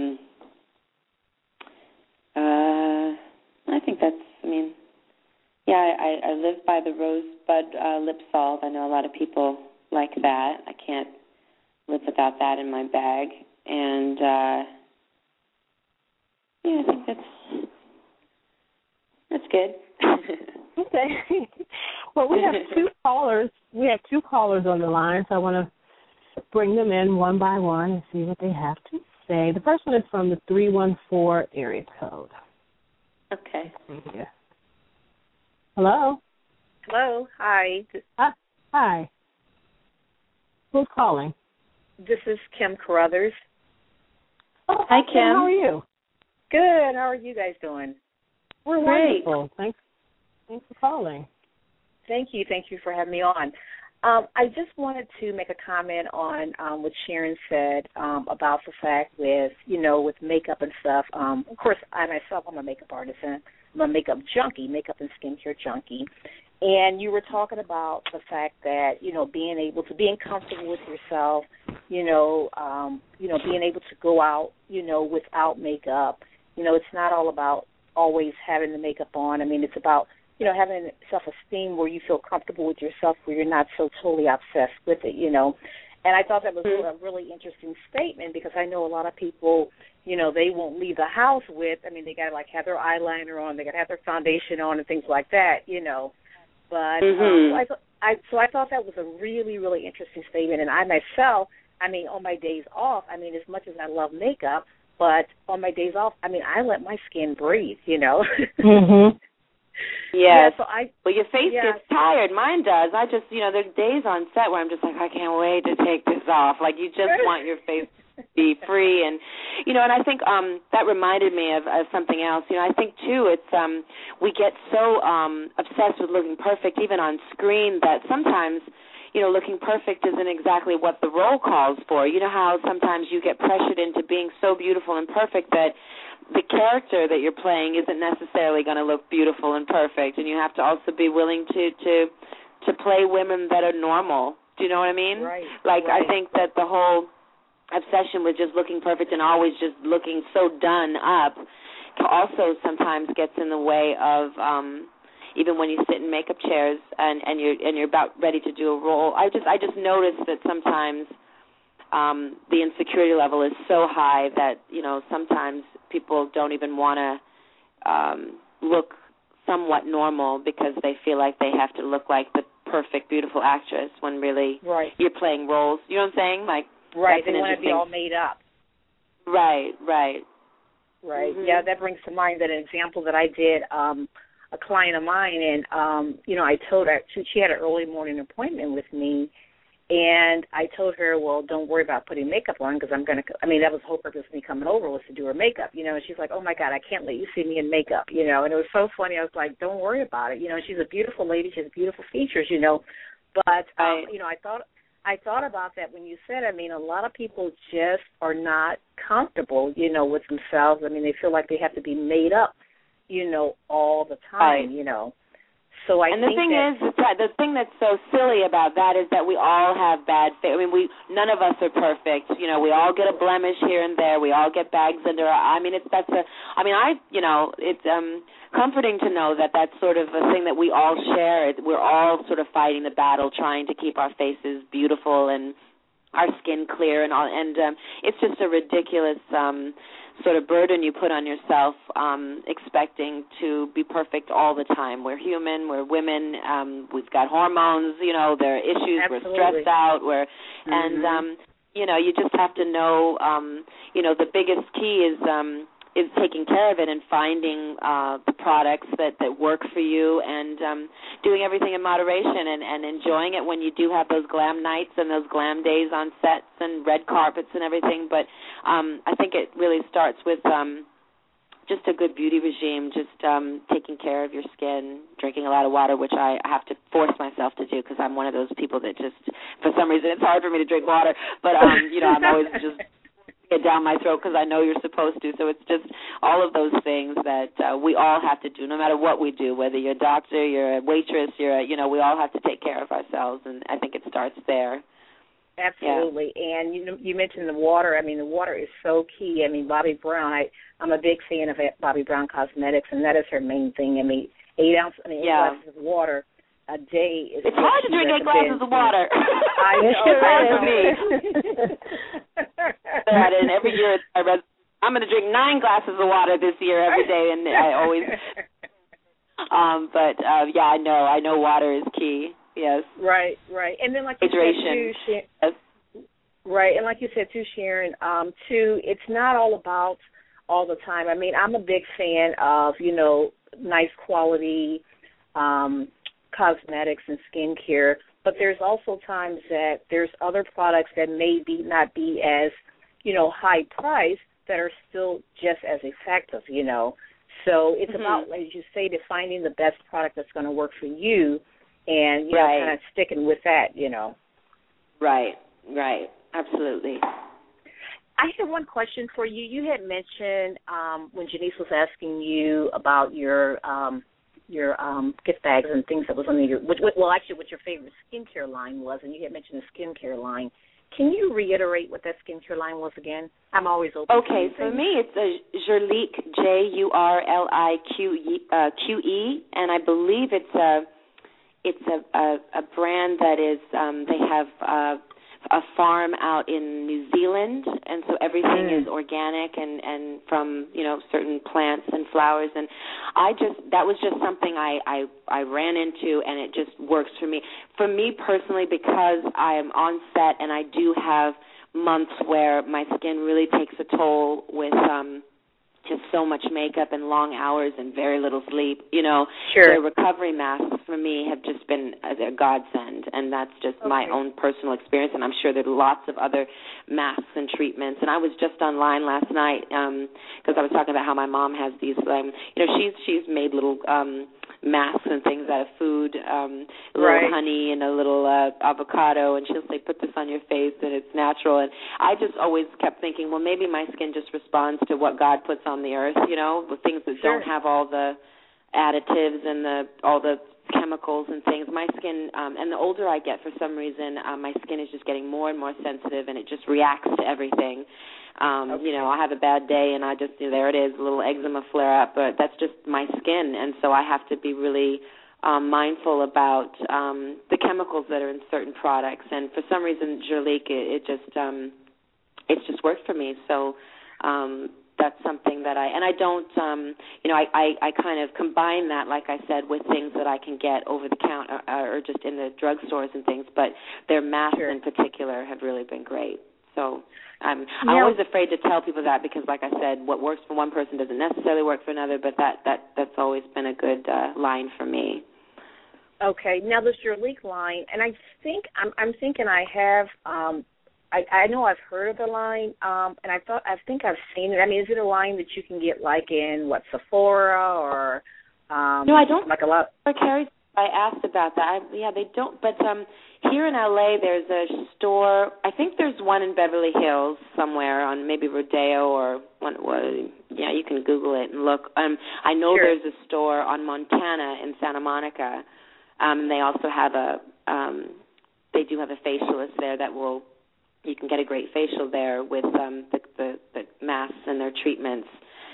uh, I think that's, I mean, yeah, I, I live by the Rosebud uh, lip salve. I know a lot of people like that. I can't live without that in my bag. And uh yeah, I think that's that's good. Okay. Well, we have two callers. We have two callers on the line, so I want to bring them in one by one and see what they have to say. The first one is from the three one four area code. Okay. Yeah. Hello. Hello. Hi. Hi. Hi. Who's calling? This is Kim Carruthers. Oh, hi, Kim. How are you? Good. How are you guys doing? We're great. Wonderful. Thanks. Thanks for calling. Thank you. Thank you for having me on. Um, I just wanted to make a comment on um, what Sharon said um, about the fact with, you know, with makeup and stuff. Um, of course, I myself, I'm a makeup artist, and I'm a makeup junkie, makeup and skincare junkie. And you were talking about the fact that, you know, being able to, being comfortable with yourself, you know, um, you know, being able to go out, you know, without makeup. You know, it's not all about always having the makeup on. I mean, it's about, you know, having self-esteem where you feel comfortable with yourself, where you're not so totally obsessed with it, you know. And I thought that was a really interesting statement because I know a lot of people, you know, they won't leave the house with, I mean, they got to, like, have their eyeliner on, they got to have their foundation on and things like that, you know. But mm-hmm. um, so, I th- I, so I thought that was a really, really interesting statement. And I myself, I mean, on my days off, I mean, as much as I love makeup, but on my days off, I mean, I let my skin breathe, you know. Mm-hmm. Yes. Yeah, so I, well, your face yeah. gets tired. Mine does. I just, you know, there's days on set where I'm just like, I can't wait to take this off. Like, you just want your face to be free. And, you know, and I think um, that reminded me of, of something else. You know, I think, too, it's um, we get so um, obsessed with looking perfect, even on screen, that sometimes, you know, looking perfect isn't exactly what the role calls for. You know how sometimes you get pressured into being so beautiful and perfect that the character that you're playing isn't necessarily going to look beautiful and perfect, and you have to also be willing to, to to play women that are normal. Do you know what I mean? Right. Like, right. I think that the whole obsession with just looking perfect and always just looking so done up also sometimes gets in the way of um, even when you sit in makeup chairs and, and you're and you're about ready to do a role. I just I just noticed that sometimes um, the insecurity level is so high that, you know, sometimes people don't even want to um, look somewhat normal because they feel like they have to look like the perfect, beautiful actress when really right. you're playing roles. You know what I'm saying? Like, right, they want to be all made up. Right, right. Right, mm-hmm. yeah, that brings to mind that an example that I did, um, a client of mine, and, um, you know, I told her, she, she had an early morning appointment with me, and I told her, well, don't worry about putting makeup on because I'm going to, I mean, that was the whole purpose of me coming over was to do her makeup, you know, and she's like, oh, my God, I can't let you see me in makeup, you know, and it was so funny. I was like, don't worry about it. You know, she's a beautiful lady. She has beautiful features, you know, but, um, you know, I thought, I thought about that when you said, I mean, a lot of people just are not comfortable, you know, with themselves. I mean, they feel like they have to be made up, you know, all the time, right. you know. So I and the think thing that, is, the thing that's so silly about that is that we all have bad face. I mean, we none of us are perfect. You know, we all get a blemish here and there. We all get bags under our. I mean, it's that's a. I mean, I you know, it's um comforting to know that that's sort of a thing that we all share. We're all sort of fighting the battle, trying to keep our faces beautiful and our skin clear and all. And um, it's just a ridiculous um. sort of burden you put on yourself, um, expecting to be perfect all the time. We're human, we're women, um, we've got hormones, you know, there are issues, Absolutely. we're stressed out, we're, mm-hmm. and, um, you know, you just have to know, um, you know, the biggest key is, um, is taking care of it and finding uh, the products that, that work for you and um, doing everything in moderation and, and enjoying it when you do have those glam nights and those glam days on sets and red carpets and everything. But um, I think it really starts with um, just a good beauty regime, just um, taking care of your skin, drinking a lot of water, which I have to force myself to do because I'm one of those people that just, for some reason, it's hard for me to drink water. But, um, you know, I'm always just it down my throat because I know you're supposed to. So it's just all of those things that uh, we all have to do, no matter what we do, whether you're a doctor, you're a waitress, you're a, you know, we all have to take care of ourselves, and I think it starts there. Absolutely. Yeah. And you you mentioned the water. I mean, the water is so key. I mean, Bobbi Brown, I, I'm a big fan of Bobbi Brown Cosmetics, and that is her main thing. I mean, eight ounce, I mean, eight yeah. glasses of water a day is it's hard to drink eight glasses of water. I know. It's hard for me. And every year I read, I'm going to drink nine glasses of water this year every day, and I always. Um, but uh, yeah, I know. I know water is key. Yes. Right. Right. And then, like you hydration. said too, Sharon, yes. Right. And like you said too, Sharon. Um, too, it's not all about all the time. I mean, I'm a big fan of you know nice quality. Um, cosmetics and skincare, but there's also times that there's other products that may be not be as, you know, high priced that are still just as effective, you know. So it's mm-hmm. about, as you say, to finding the best product that's going to work for you and, you right. know, kind of sticking with that, you know. Right, right. Sticking with that, you know. Right, right. Absolutely. I have one question for you. You had mentioned um, when Janice was asking you about your um, your um, gift bags and things that was under your, which, well, actually what your favorite skincare line was, and you had mentioned the skincare line. Can you reiterate what that skincare line was again? I'm always open. Okay, for me it's a Jurlique, J U R L I Q E, uh, Q E, and I believe it's a it's a, a, a brand that is um, they have uh, a farm out in New Zealand, and so everything mm. is organic and, and from, you know, certain plants and flowers. And I just, that was just something I, I, I ran into, and it just works for me. For me personally, because I am on set and I do have months where my skin really takes a toll with um, just so much makeup and long hours and very little sleep, you know, sure. the recovery masks for me have just been a godsend, and that's just okay. my own personal experience, and I'm sure there are lots of other masks and treatments. And I was just online last night because um, I was talking about how my mom has these, um, you know, she's she's made little um, masks and things out of food, um, a little right. honey and a little uh, avocado, and she'll say, put this on your face, and it's natural. And I just always kept thinking, well, maybe my skin just responds to what God puts on the earth, you know, the things that sure. don't have all the additives and the all the chemicals and things. My skin, um, and the older I get, for some reason, um, my skin is just getting more and more sensitive, and it just reacts to everything. Um, okay. You know, I have a bad day, and I just, you know, there it is, a little eczema flare-up, but that's just my skin, and so I have to be really um, mindful about um, the chemicals that are in certain products. And for some reason, Jurlique, it, it just, um, it's just worked for me. So um, that's something that I, and I don't, um, you know, I, I, I kind of combine that, like I said, with things that I can get over the counter or, or just in the drugstores and things, but their masks sure. in particular have really been great. So I'm, I'm now, always afraid to tell people that because, like I said, what works for one person doesn't necessarily work for another, but that, that, that's always been a good uh, line for me. Okay. Now, this Jurlique line, and I think, I'm, I'm thinking I have, um, I, I know I've heard of the line, um, and I thought I think I've seen it. I mean, is it a line that you can get like in what Sephora or? Um, no, I don't. Like a lot. Carrie, I asked about that. I, yeah, they don't. But um, here in L A, there's a store. I think there's one in Beverly Hills somewhere on maybe Rodeo or one. Well, yeah, you can Google it and look. Um, I know sure. there's a store on Montana in Santa Monica. Um, they also have a. Um, they do have a facialist there that will. You can get a great facial there with um, the, the, the masks and their treatments,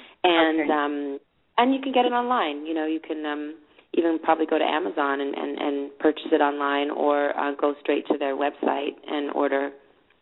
and okay. um, and you can get it online. You know, you can um, even probably go to Amazon and, and, and purchase it online, or uh, go straight to their website and order.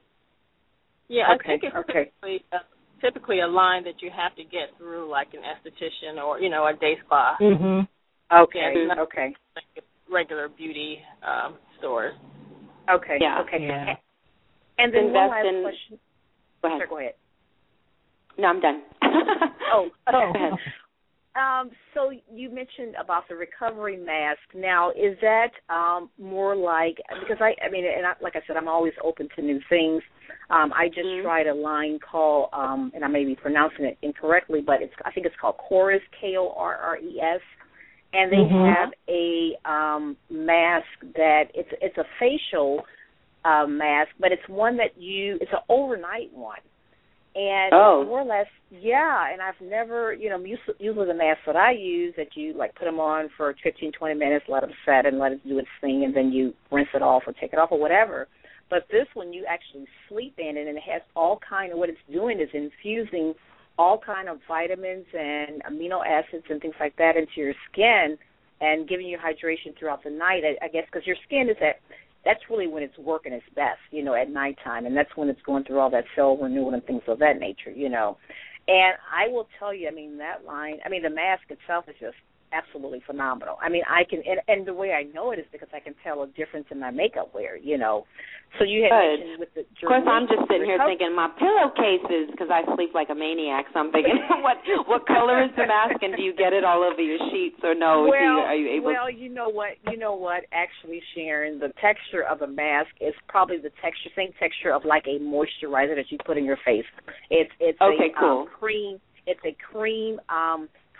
Yeah, okay. I think it's okay. typically, uh, typically a line that you have to get through, like an esthetician or you know a day spa. Mm-hmm. Okay. Yeah, okay. Like regular beauty um, stores. Okay. Yeah. Okay. Yeah. And then Invest one last in, question. Go ahead. Sure, go ahead. No, I'm done. oh, okay. go ahead. Um, so you mentioned about the recovery mask. Now, is that um, more like, because I, I mean, and I, like I said, I'm always open to new things. Um, I just mm-hmm. tried a line called, um, and I may be pronouncing it incorrectly, but it's I think it's called Korres, K O R R E S, and they mm-hmm. have a um, mask that it's it's a facial Uh, mask, but it's one that you, it's an overnight one. And oh. more or less, yeah, and I've never, you know, usually the masks that I use that you, like, put them on for fifteen, twenty minutes, let them set and let it do its thing, and then you rinse it off or take it off or whatever. But this one, you actually sleep in it, and it has all kind of, what it's doing is infusing all kind of vitamins and amino acids and things like that into your skin and giving you hydration throughout the night, I, I guess, because your skin is at, that's really when it's working its best, you know, at nighttime, and that's when it's going through all that cell renewal and things of that nature, you know. And I will tell you, I mean, that line, I mean, the mask itself is just absolutely phenomenal. I mean, I can, and, and the way I know it is because I can tell a difference in my makeup wear, you know. So you had Good. mentioned with the Of course, I'm just sitting here recovery. thinking my pillowcases, because I sleep like a maniac, so I'm thinking, what what color is the mask, and do you get it all over your sheets or no? Well, you, are you able well, you know what, you know what, actually, Sharon, the texture of a mask is probably the texture, same texture of like a moisturizer that you put in your face. It's it's okay, a cool. um, cream, it's a cream, um,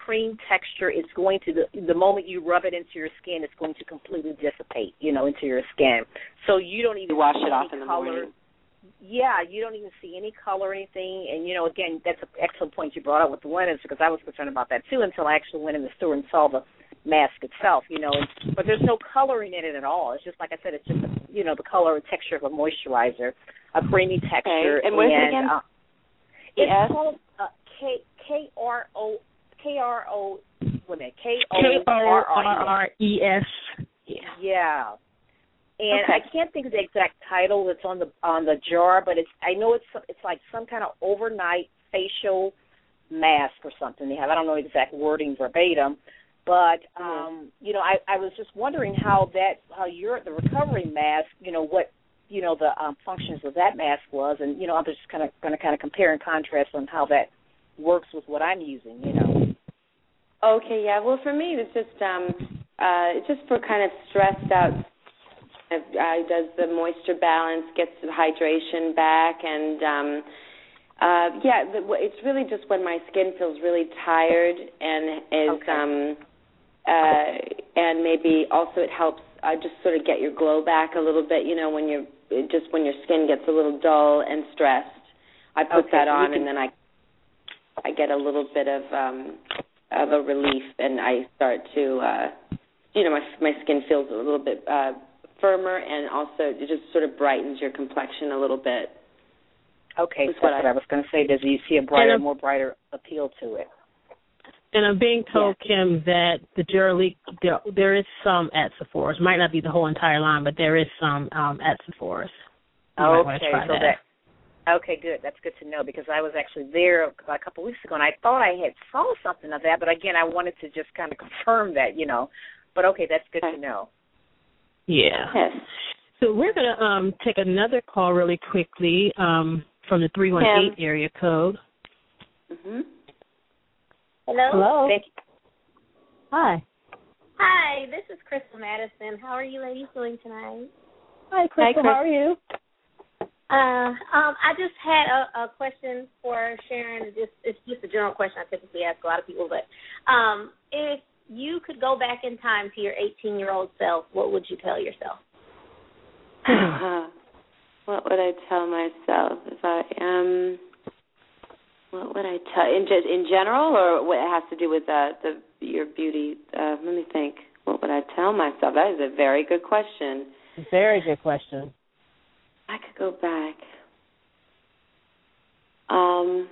cream texture is going to, the, the moment you rub it into your skin, it's going to completely dissipate, you know, into your skin. So you don't even you wash see it off any in the color. morning. Yeah, you don't even see any color or anything. And, you know, again, that's an excellent point you brought up with the linens, because I was concerned about that, too, until I actually went in the store and saw the mask itself, you know. And, but there's no coloring in it at all. It's just, like I said, it's just, a, you know, the color and texture of a moisturizer, a creamy texture. Okay. And where's it again? Uh, it's yes. called uh, K K R O K R O wait a minute K O R R E S. Yeah. Yeah. And okay. I can't think of the exact title that's on the on the jar, but it's I know it's it's like some kind of overnight facial mask or something they have. I don't know the exact wording verbatim, but um, you know, I, I was just wondering how that how your the recovery mask, you know, what you know the um, functions of that mask was, and you know, I'm just kind of going to kind of compare and contrast on how that works with what I'm using, you know. Okay, yeah. Well, for me, it's just um, uh, it's just for kind of stressed out. It uh, does the moisture balance, gets the hydration back, and um, uh, yeah, the, it's really just when my skin feels really tired and is, okay. um, uh, and maybe also it helps uh, just sort of get your glow back a little bit. You know, when you're just when your skin gets a little dull and stressed, I put okay, that so on, can... and then I I get a little bit of um, of a relief, and I start to, uh, you know, my my skin feels a little bit. Uh, firmer, and also it just sort of brightens your complexion a little bit. Okay, that's what what I, I was going to say. Does you see a brighter, a, more brighter appeal to it? And I'm being told, yeah. Kim, that the Duraleak, there, there is some at Sephora's. Might not be the whole entire line, but there is some um, at Sephora's. You okay, so that. that. Okay, good. That's good to know, because I was actually there a couple weeks ago, and I thought I had saw something of that, but again, I wanted to just kind of confirm that, you know. But okay, that's good okay. to know. Yeah. Yes. So we're going to um, take another call really quickly um, from the three one eight area code. Mm-hmm. Hello. Hello. Thank you. Hi. Hi, this is Crystal Madison. How are you ladies doing tonight? Hi, Crystal. Hi, Chris. How are you? Uh, um, I just had a, a question for Sharon. Just, it's just a general question I typically ask a lot of people. But um, if you could go back in time to your eighteen-year-old self, what would you tell yourself? Uh, what would I tell myself if I am? What would I tell in just in general, or what it has to do with uh, the your beauty? Uh, let me think. What would I tell myself? That is a very good question. Very good question. I could go back. Um.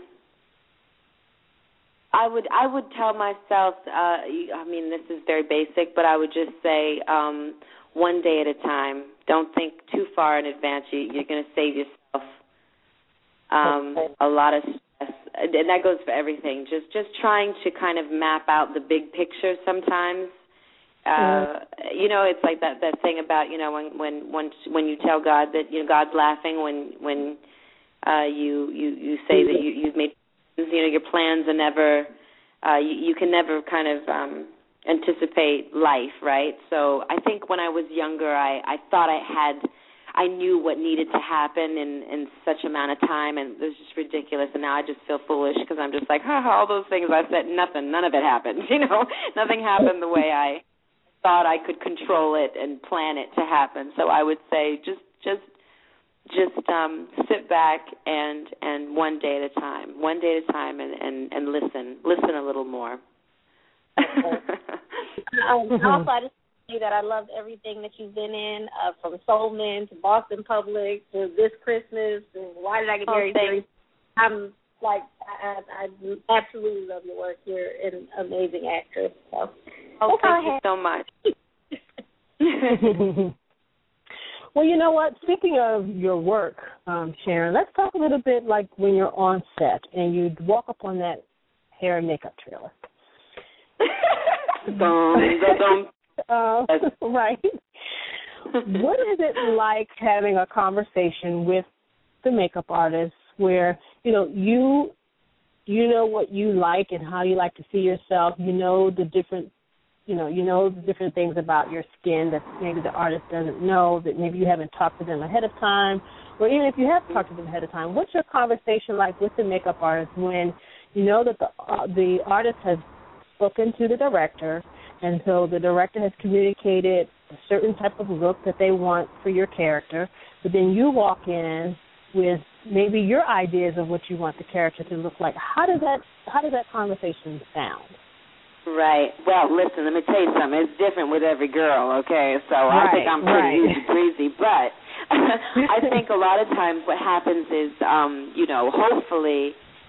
I would I would tell myself, uh, I mean, this is very basic, but I would just say um, one day at a time. Don't think too far in advance. You, you're going to save yourself um, a lot of stress. And that goes for everything. Just just trying to kind of map out the big picture sometimes. Uh, mm-hmm. You know, it's like that, that thing about, you know, when when when when you tell God that, you know, God's laughing when when uh, you, you, you say that you, you've made you know, your plans are never, uh, you, you can never kind of um, anticipate life, right? So I think when I was younger, I, I thought I had, I knew what needed to happen in, in such amount of time, and it was just ridiculous. And now I just feel foolish because I'm just like, ha, ha, all those things I said, nothing, none of it happened, you know? Nothing happened the way I thought I could control it and plan it to happen. So I would say just, just, Just um, sit back and, and one day at a time, one day at a time, and, and, and listen, listen a little more. um, also, I just say that I loved everything that you've been in, uh, from Soul Men to Boston Public to this Christmas and Why Did I Get Married? Oh, I'm like, I, I absolutely love your work. You're an amazing actress. So, oh, thank you so much. Well, you know what? Speaking of your work, um, Sharon, let's talk a little bit like when you're on set and you walk up on that hair and makeup trailer. dum, uh, right. What is it like having a conversation with the makeup artist where, you know, you you know what you like and how you like to see yourself. You know the different You know, you know the different things about your skin that maybe the artist doesn't know, that maybe you haven't talked to them ahead of time, or even if you have talked to them ahead of time. What's your conversation like with the makeup artist when you know that the uh, the artist has spoken to the director, and so the director has communicated a certain type of look that they want for your character, but then you walk in with maybe your ideas of what you want the character to look like. How does that how does that conversation sound? Right. Well, listen, let me tell you something. It's different with every girl, okay? So right, I think I'm pretty right. easy breezy, but I think a lot of times what happens is, um, you know, hopefully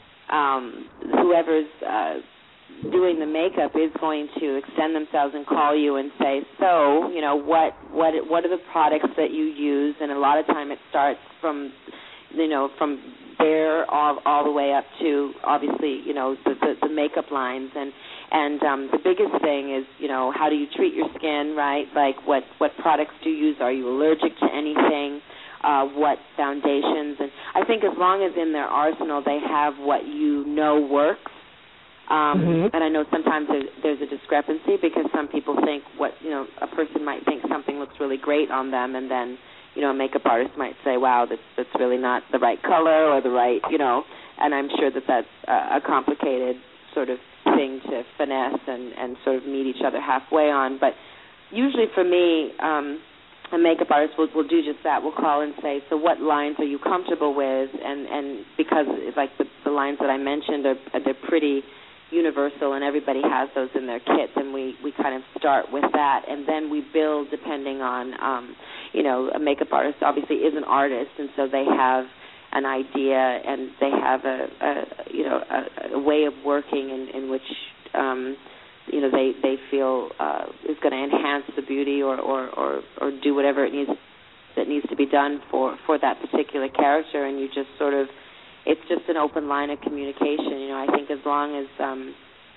um, whoever's uh, doing the makeup is going to extend themselves and call you and say, so, you know, what what what are the products that you use? And a lot of time it starts from, you know, from there all all the way up to obviously, you know, the the, the makeup lines and and um, the biggest thing is, you know, how do you treat your skin, right? Like what what products do you use? Are you allergic to anything? Uh, what foundations? And I think as long as in their arsenal they have what you know works. Um, mm-hmm. And I know sometimes there's, there's a discrepancy because some people think what, you know, a person might think something looks really great on them, and then, you know, a makeup artist might say, wow, that's, that's really not the right color or the right, you know, and I'm sure that that's a, a complicated sort of thing to finesse and, and sort of meet each other halfway on. But usually for me, um, a makeup artist will, will do just that. We'll call and say, so what lines are you comfortable with? And, and because, like, the, the lines that I mentioned, are they're pretty universal, and everybody has those in their kits, and we, we kind of start with that, and then we build depending on, um, you know, a makeup artist obviously is an artist, and so they have an idea, and they have a, a you know, a, a way of working in, in which, um, you know, they, they feel uh, is going to enhance the beauty or, or, or, or do whatever it needs that needs to be done for, for that particular character, and you just sort of, it's just an open line of communication. You know, I think as long as um,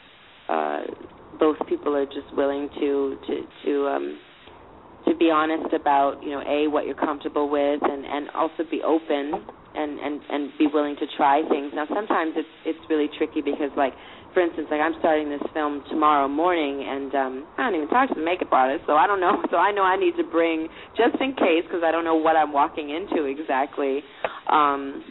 uh, both people are just willing to to to, um, to be honest about, you know, A, what you're comfortable with, and, and also be open and, and, and be willing to try things. Now, sometimes it's it's really tricky because, like, for instance, like I'm starting this film tomorrow morning, and um, I don't even talk to the makeup artist, so I don't know. So I know I need to bring, just in case, because I don't know what I'm walking into exactly. Um,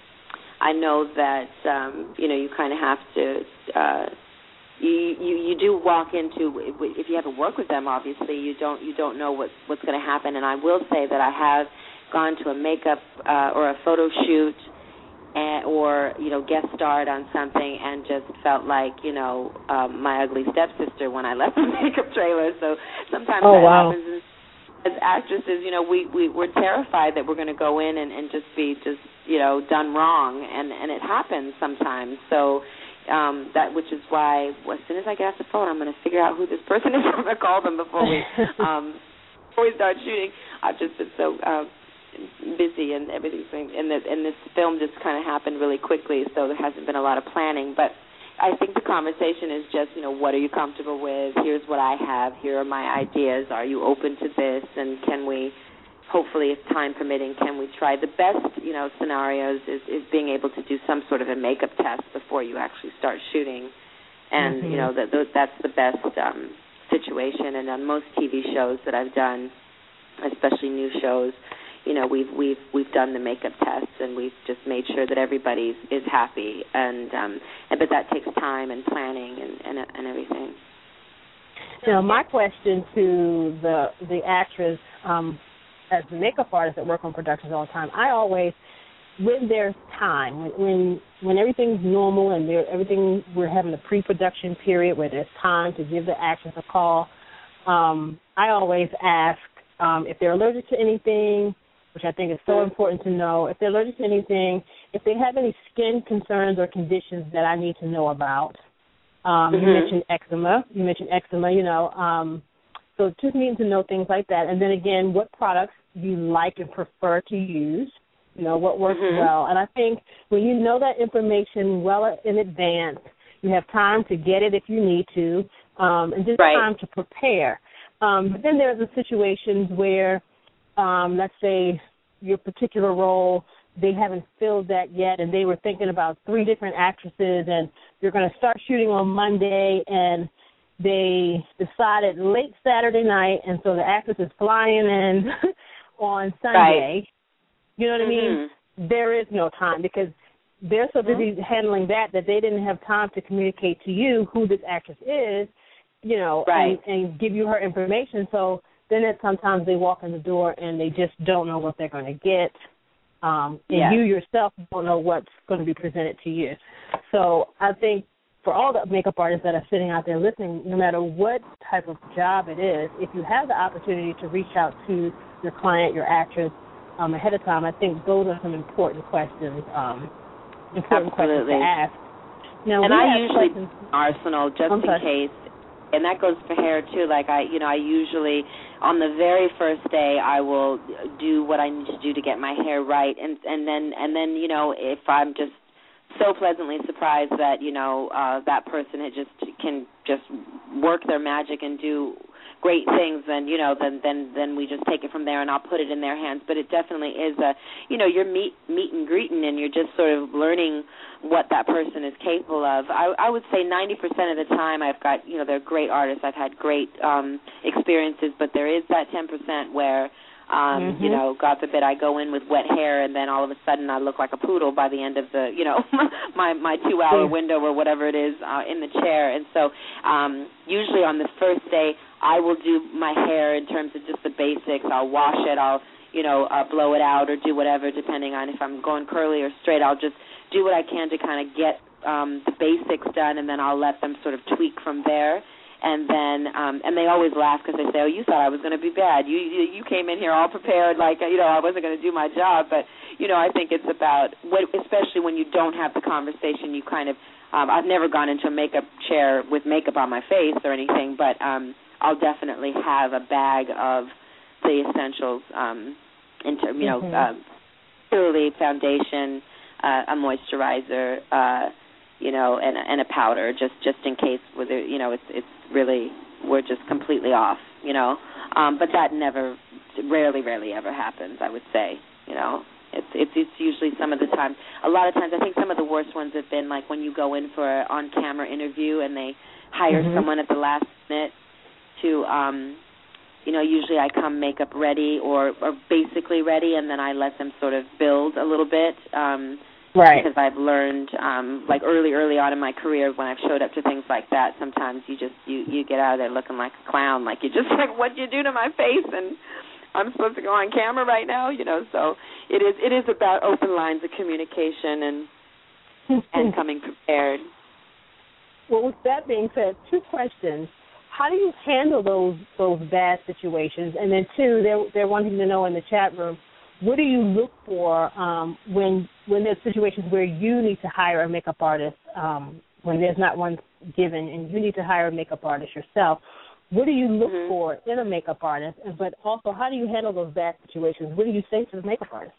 I know that um, you know you kind of have to uh, you, you you do walk into, if you haven't worked with them, obviously you don't you don't know what what's going to happen. And I will say that I have gone to a makeup uh, or a photo shoot and, or you know guest starred on something and just felt like you know um, my ugly stepsister when I left the makeup trailer. So sometimes oh, that wow. happens. As actresses, you know, we, we, we're terrified that we're going to go in and, and just be just, you know, done wrong, and, and it happens sometimes. So um, that, which is why well, as soon as I get off the phone, I'm going to figure out who this person is. I'm going to call them before we um, before we start shooting. I've just been so uh, busy and everything's been, and, the, and this film just kind of happened really quickly, so there hasn't been a lot of planning. But I think the conversation is just, you know, what are you comfortable with? Here's what I have. Here are my ideas. Are you open to this? And can we, hopefully, if time permitting, can we try? The best, you know, scenarios is, is being able to do some sort of a makeup test before you actually start shooting. And, mm-hmm. you know, that that's the best um, situation. And on most T V shows that I've done, especially new shows, you know, we've we've we've done the makeup tests, and we've just made sure that everybody is happy, and um, and but that takes time and planning and, and and everything. Now, my question to the the actress, um, as the makeup artist that work on productions all the time, I always, when there's time, when when, when everything's normal and there everything we're having a pre-production period where there's time to give the actress a call, um, I always ask um, if they're allergic to anything, which I think is so important to know. If they're allergic to anything, if they have any skin concerns or conditions that I need to know about. Um, mm-hmm. You mentioned eczema. You mentioned eczema, you know. Um, so just needing to know things like that. And then, again, what products you like and prefer to use, you know, what works mm-hmm. well. And I think when you know that information well in advance, you have time to get it if you need to, um, and just right. time to prepare. Um, but then there's the situations where, Um, let's say your particular role, they haven't filled that yet, and they were thinking about three different actresses, and you're going to start shooting on Monday, and they decided late Saturday night, and so the actress is flying in on Sunday. Right. You know what mm-hmm. I mean? There is no time because they're so busy mm-hmm. handling that that they didn't have time to communicate to you who this actress is, you know, right. and, and give you her information. So then it, sometimes they walk in the door and they just don't know what they're going to get. Um, and yes. you yourself don't know what's going to be presented to you. So I think for all the makeup artists that are sitting out there listening, no matter what type of job it is, if you have the opportunity to reach out to your client, your actress, um, ahead of time, I think those are some important questions, um, important Absolutely. questions to ask. Now, and I usually questions. arsenal just I'm in sorry. case, and that goes for hair too. Like I, you know, I usually on the very first day I will do what I need to do to get my hair right, and and then and then you know if I'm just so pleasantly surprised that you know uh, that person had just can just work their magic and do great things, then you know then then then we just take it from there, and I'll put it in their hands. But it definitely is a you know you're meet meet and greeting, and you're just sort of learning what that person is capable of. I, I would say ninety percent of the time I've got you know they're great artists. I've had great um, experiences, but there is that ten percent where. Um, mm-hmm. You know, God forbid I go in with wet hair and then all of a sudden I look like a poodle by the end of the, you know, my my two-hour window or whatever it is uh, in the chair. And so um, usually on the first day I will do my hair in terms of just the basics. I'll wash it. I'll, you know, uh, blow it out or do whatever depending on if I'm going curly or straight. I'll just do what I can to kind of get um, the basics done, and then I'll let them sort of tweak from there. And then, um, and they always laugh because they say, "Oh, you thought I was going to be bad. You, you you came in here all prepared, like you know I wasn't going to do my job." But you know, I think it's about, what, especially when you don't have the conversation. You kind of, um, I've never gone into a makeup chair with makeup on my face or anything, but um, I'll definitely have a bag of the essentials. Um, into you know, mm-hmm. uh, purely foundation, uh, a moisturizer. Uh, you know, and, and a powder, just, just in case, whether you know, it's it's really, we're just completely off, you know. Um, but that never, rarely, rarely ever happens, I would say, you know. It's, it's it's usually some of the time. A lot of times, I think some of the worst ones have been like when you go in for an on-camera interview and they hire mm-hmm. someone at the last minute to, um, you know, usually I come makeup ready or, or basically ready, and then I let them sort of build a little bit. Um Right. Because I've learned, um, like early, early on in my career, when I've showed up to things like that, sometimes you just you, you get out of there looking like a clown, like you're just like, what'd you do to my face? And I'm supposed to go on camera right now, you know. So it is it is about open lines of communication and and coming prepared. Well, with that being said, two questions. How do you handle those those bad situations? And then two, they're they're wanting to know in the chat room, what do you look for um, when when there's situations where you need to hire a makeup artist, um, when there's not one given, and you need to hire a makeup artist yourself? What do you look mm-hmm. for in a makeup artist? But also, how do you handle those bad situations? What do you say to the makeup artist?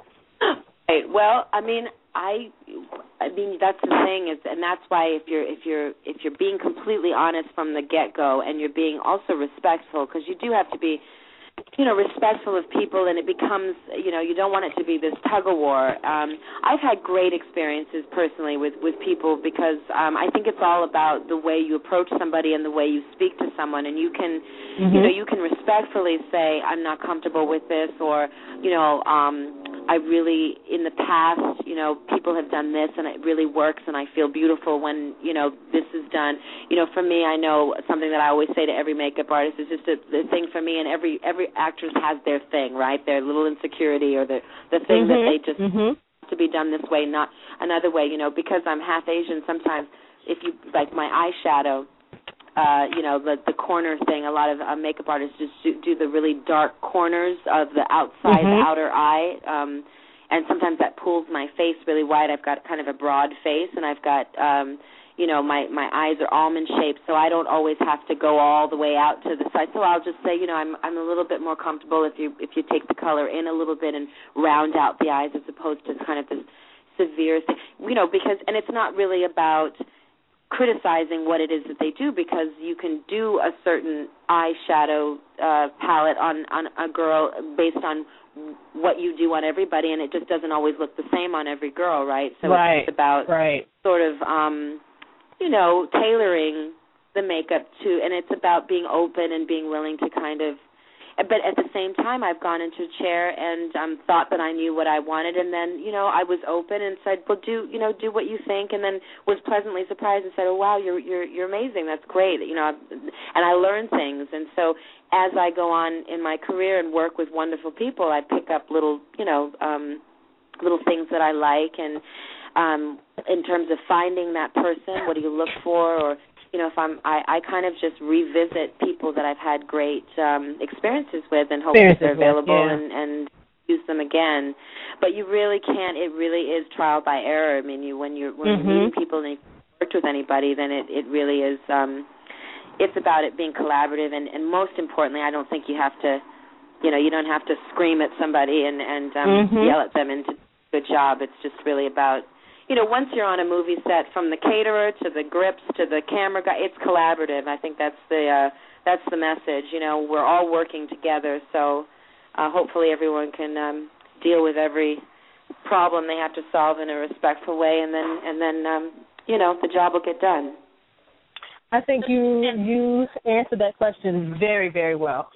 Right. Well, I mean, I, I mean that's the thing is, and that's why if you're if you're if you're being completely honest from the get-go, and you're being also respectful, because you do have to be, you know, respectful of people, and it becomes, you know, you don't want it to be this tug-of-war. Um, I've had great experiences personally with, with people because um, I think it's all about the way you approach somebody and the way you speak to someone, and you can, mm-hmm. you know, you can respectfully say, I'm not comfortable with this, or, you know, um, I really, in the past, you know, people have done this and it really works and I feel beautiful when, you know, this is done. You know, for me, I know something that I always say to every makeup artist is just a, the thing for me, and every every actress has their thing, right? Their little insecurity or the, the thing mm-hmm. that they just mm-hmm. want to be done this way, not another way. You know, because I'm half Asian, sometimes if you, like my eyeshadow, Uh, you know, the the corner thing, a lot of uh, makeup artists just do, do the really dark corners of the outside, mm-hmm. the outer eye, um, and sometimes that pulls my face really wide. I've got kind of a broad face, and I've got, um, you know, my, my eyes are almond shaped, so I don't always have to go all the way out to the side. So I'll just say, you know, I'm I'm a little bit more comfortable if you if you take the color in a little bit and round out the eyes as opposed to kind of this severe thing, you know, because, and it's not really about criticizing what it is that they do, because you can do a certain eyeshadow uh, palette on, on a girl based on what you do on everybody, and it just doesn't always look the same on every girl, right? So right. it's about right. sort of, um, you know, tailoring the makeup to, and it's about being open and being willing to kind of, but at the same time, I've gone into a chair and um, thought that I knew what I wanted, and then, you know, I was open and said, well, do, you know, do what you think, and then was pleasantly surprised and said, oh, wow, you're you're you're amazing. That's great. You know, and I learned things. And so as I go on in my career and work with wonderful people, I pick up little, you know, um, little things that I like, and um, in terms of finding that person, what do you look for, or you know, if I'm, I, I kind of just revisit people that I've had great um, experiences with and hope that they're available with, yeah. and, and use them again. But you really can't. It really is trial by error. I mean, you when you're when mm-hmm. you're meeting people and you've worked with anybody, then it, it really is. Um, it's about it being collaborative, and, and most importantly, I don't think you have to, you know, you don't have to scream at somebody and and um, mm-hmm. yell at them and do a good job. It's just really about. You know, once you're on a movie set, from the caterer to the grips to the camera guy, it's collaborative. I think that's the uh, that's the message. You know, we're all working together, so uh, hopefully everyone can um, deal with every problem they have to solve in a respectful way, and then and then um, you know, the job will get done. I think you you answered that question very very well,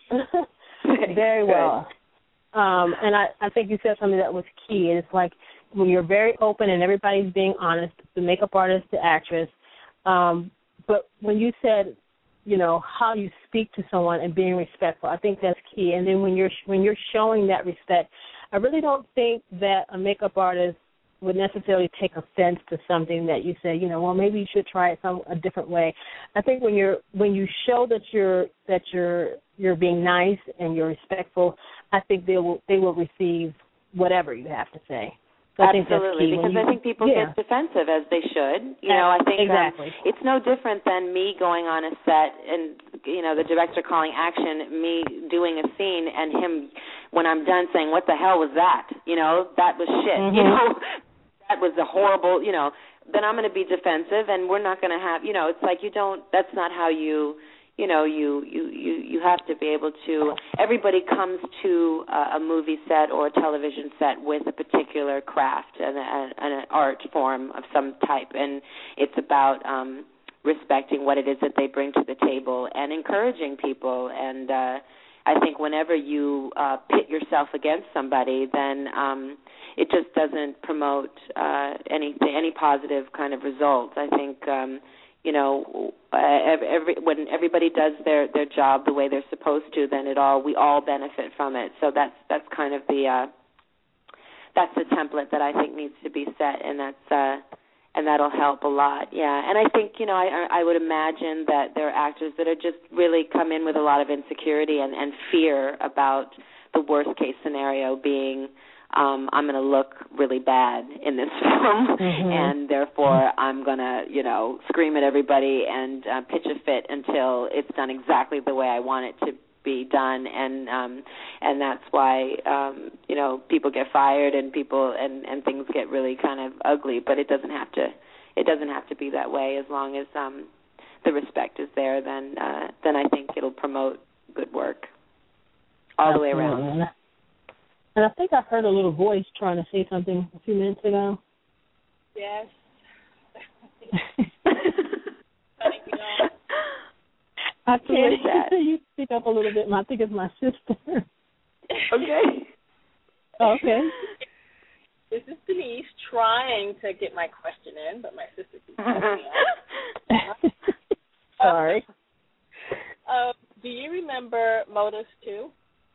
very well. Um, and I, I think you said something that was key. It's like, when you're very open and everybody's being honest, the makeup artist, the actress, um, but when you said, you know, how you speak to someone and being respectful, I think that's key. And then when you're when you're showing that respect, I really don't think that a makeup artist would necessarily take offense to something that you say, you know, well, maybe you should try it some a different way. I think when you're when you show that you're that you're you're being nice and you're respectful, I think they will they will receive whatever you have to say. So Absolutely, I because you, I think people yeah. get defensive, as they should. You know, I think exactly. um, it's no different than me going on a set and, you know, the director calling action, me doing a scene, and him, when I'm done, saying, what the hell was that? You know, that was shit. Mm-hmm. You know, that was a horrible, you know, then I'm going to be defensive, and we're not going to have, you know, it's like you don't, that's not how you, you know, you, you, you, you have to be able to, everybody comes to a, a movie set or a television set with a particular craft and, a, and an art form of some type, and it's about um, respecting what it is that they bring to the table and encouraging people. And uh, I think whenever you uh, pit yourself against somebody, then um, it just doesn't promote uh, any, any positive kind of results. I think, um, you know, every, every, when everybody does their, their job the way they're supposed to, then it all we all benefit from it. So that's that's kind of the uh, that's the template that I think needs to be set, and that's uh, and that'll help a lot. Yeah, and I think, you know, I I would imagine that there are actors that are just really come in with a lot of insecurity and, and fear about the worst case scenario being, Um, I'm going to look really bad in this film, mm-hmm. and therefore I'm going to, you know, scream at everybody and uh, pitch a fit until it's done exactly the way I want it to be done, and um, and that's why, um, you know, people get fired and people and, and things get really kind of ugly. But it doesn't have to, it doesn't have to be that way. As long as um, the respect is there, then uh, then I think it'll promote good work all Absolutely. the way around. And I think I heard a little voice trying to say something a few minutes ago. Yes. I can't hear you speak up a little bit. I think it's my sister. Okay. Okay. This is Denise trying to get my question in, but my sister keeps cutting me off. Sorry. Uh, do you remember Motus two?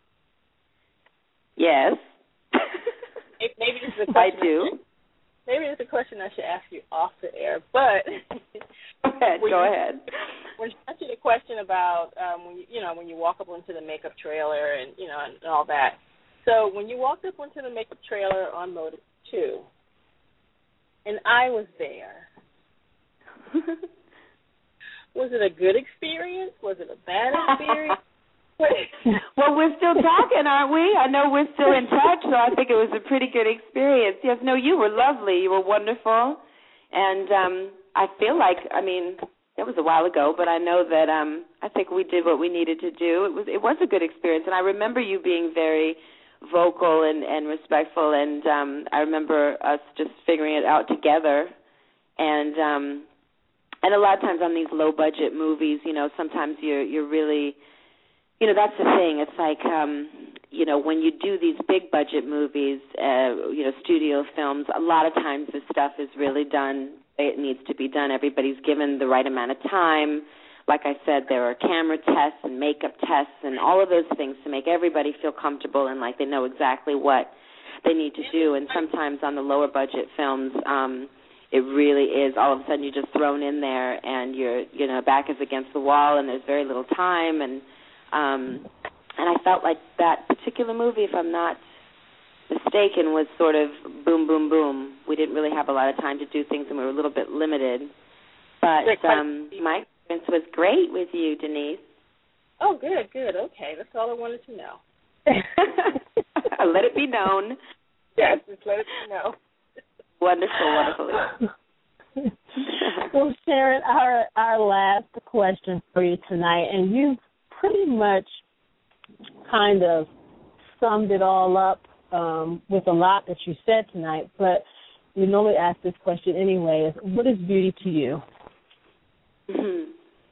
Yes. Maybe this is a question. I do. I should, maybe it's a question I should ask you off the air, but go ahead. Go you, ahead. When I asked you the question about um, when you, you know when you walk up onto the makeup trailer and you know and, and all that. So when you walked up onto the makeup trailer on Motus two, and I was there, was it a good experience? Was it a bad experience? Well, we're still talking, aren't we? I know we're still in touch, so I think it was a pretty good experience. Yes, no, you were lovely. You were wonderful. And um, I feel like, I mean, it was a while ago, but I know that um, I think we did what we needed to do. It was it was a good experience, and I remember you being very vocal and, and respectful, and um, I remember us just figuring it out together. And um, and a lot of times on these low-budget movies, you know, sometimes you're you're really... you know, that's the thing. It's like, um, you know, when you do these big budget movies, uh, you know, studio films, a lot of times this stuff is really done. It needs to be done. Everybody's given the right amount of time. Like I said, there are camera tests and makeup tests and all of those things to make everybody feel comfortable and like they know exactly what they need to do. And sometimes on the lower budget films, um, it really is all of a sudden you're just thrown in there and your, you know, back is against the wall and there's very little time. And um, and I felt like that particular movie, if I'm not mistaken, was sort of boom, boom, boom. We didn't really have a lot of time to do things and we were a little bit limited. But um, my experience was great with you, Denise. Oh, good, good. Okay, that's all I wanted to know. Let it be known. Yes, just let it be known. Wonderful, wonderful. Well, Sharon, our our last question for you tonight, and you pretty much kind of summed it all up um, with a lot that you said tonight, but we normally ask this question anyway, is what is beauty to you? Mm-hmm.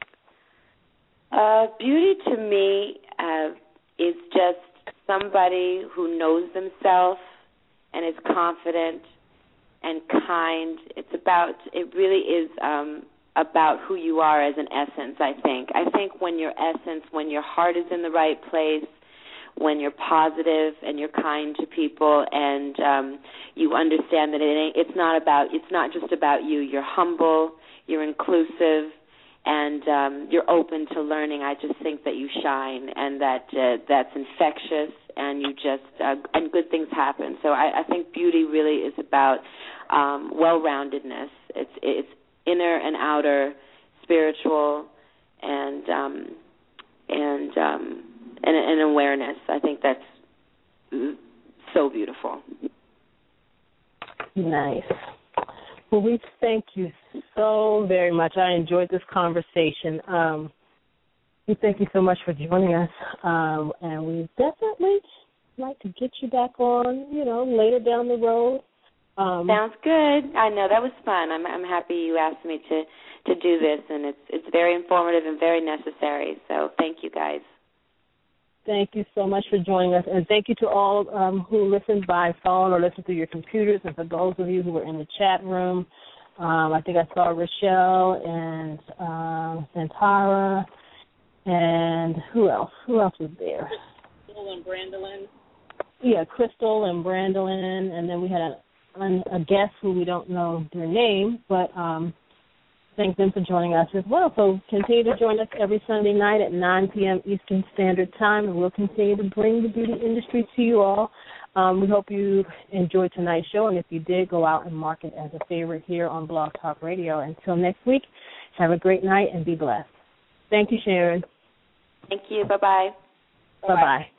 Uh, beauty to me uh, is just somebody who knows themselves and is confident and kind. It's about, it really is um, about who you are as an essence, I think. I think when your essence, when your heart is in the right place, when you're positive and you're kind to people and um, you understand that it ain't, it's not about, it's not just about you. You're humble, you're inclusive, and um, you're open to learning. I just think that you shine and that uh, that's infectious and you just, uh, and good things happen. So I, I think beauty really is about um, well-roundedness. It's, it's inner and outer, spiritual, and um, and um, and an awareness. I think that's so beautiful. Nice. Well, we thank you so very much. I enjoyed this conversation. Um, we thank you so much for joining us, um, and we definitely like to get you back on, you know, later down the road. Um, Sounds good. I know that was fun. I'm, I'm happy you asked me to, to do this, and it's it's very informative and very necessary. So thank you, guys. Thank you so much for joining us, and thank you to all um, who listened by phone or listened through your computers, and for those of you who were in the chat room. Um, I think I saw Rochelle and uh, Santara, and who else? Who else was there? Crystal and Brandolyn. Yeah, Crystal and Brandolyn, and then we had a a guest who we don't know their name, but um, thank them for joining us as well. So continue to join us every Sunday night at nine p.m. Eastern Standard Time, and we'll continue to bring the beauty industry to you all. Um, we hope you enjoyed tonight's show, and if you did, go out and mark it as a favorite here on Blog Talk Radio. Until next week, have a great night and be blessed. Thank you, Sharon. Thank you. Bye-bye. Bye-bye.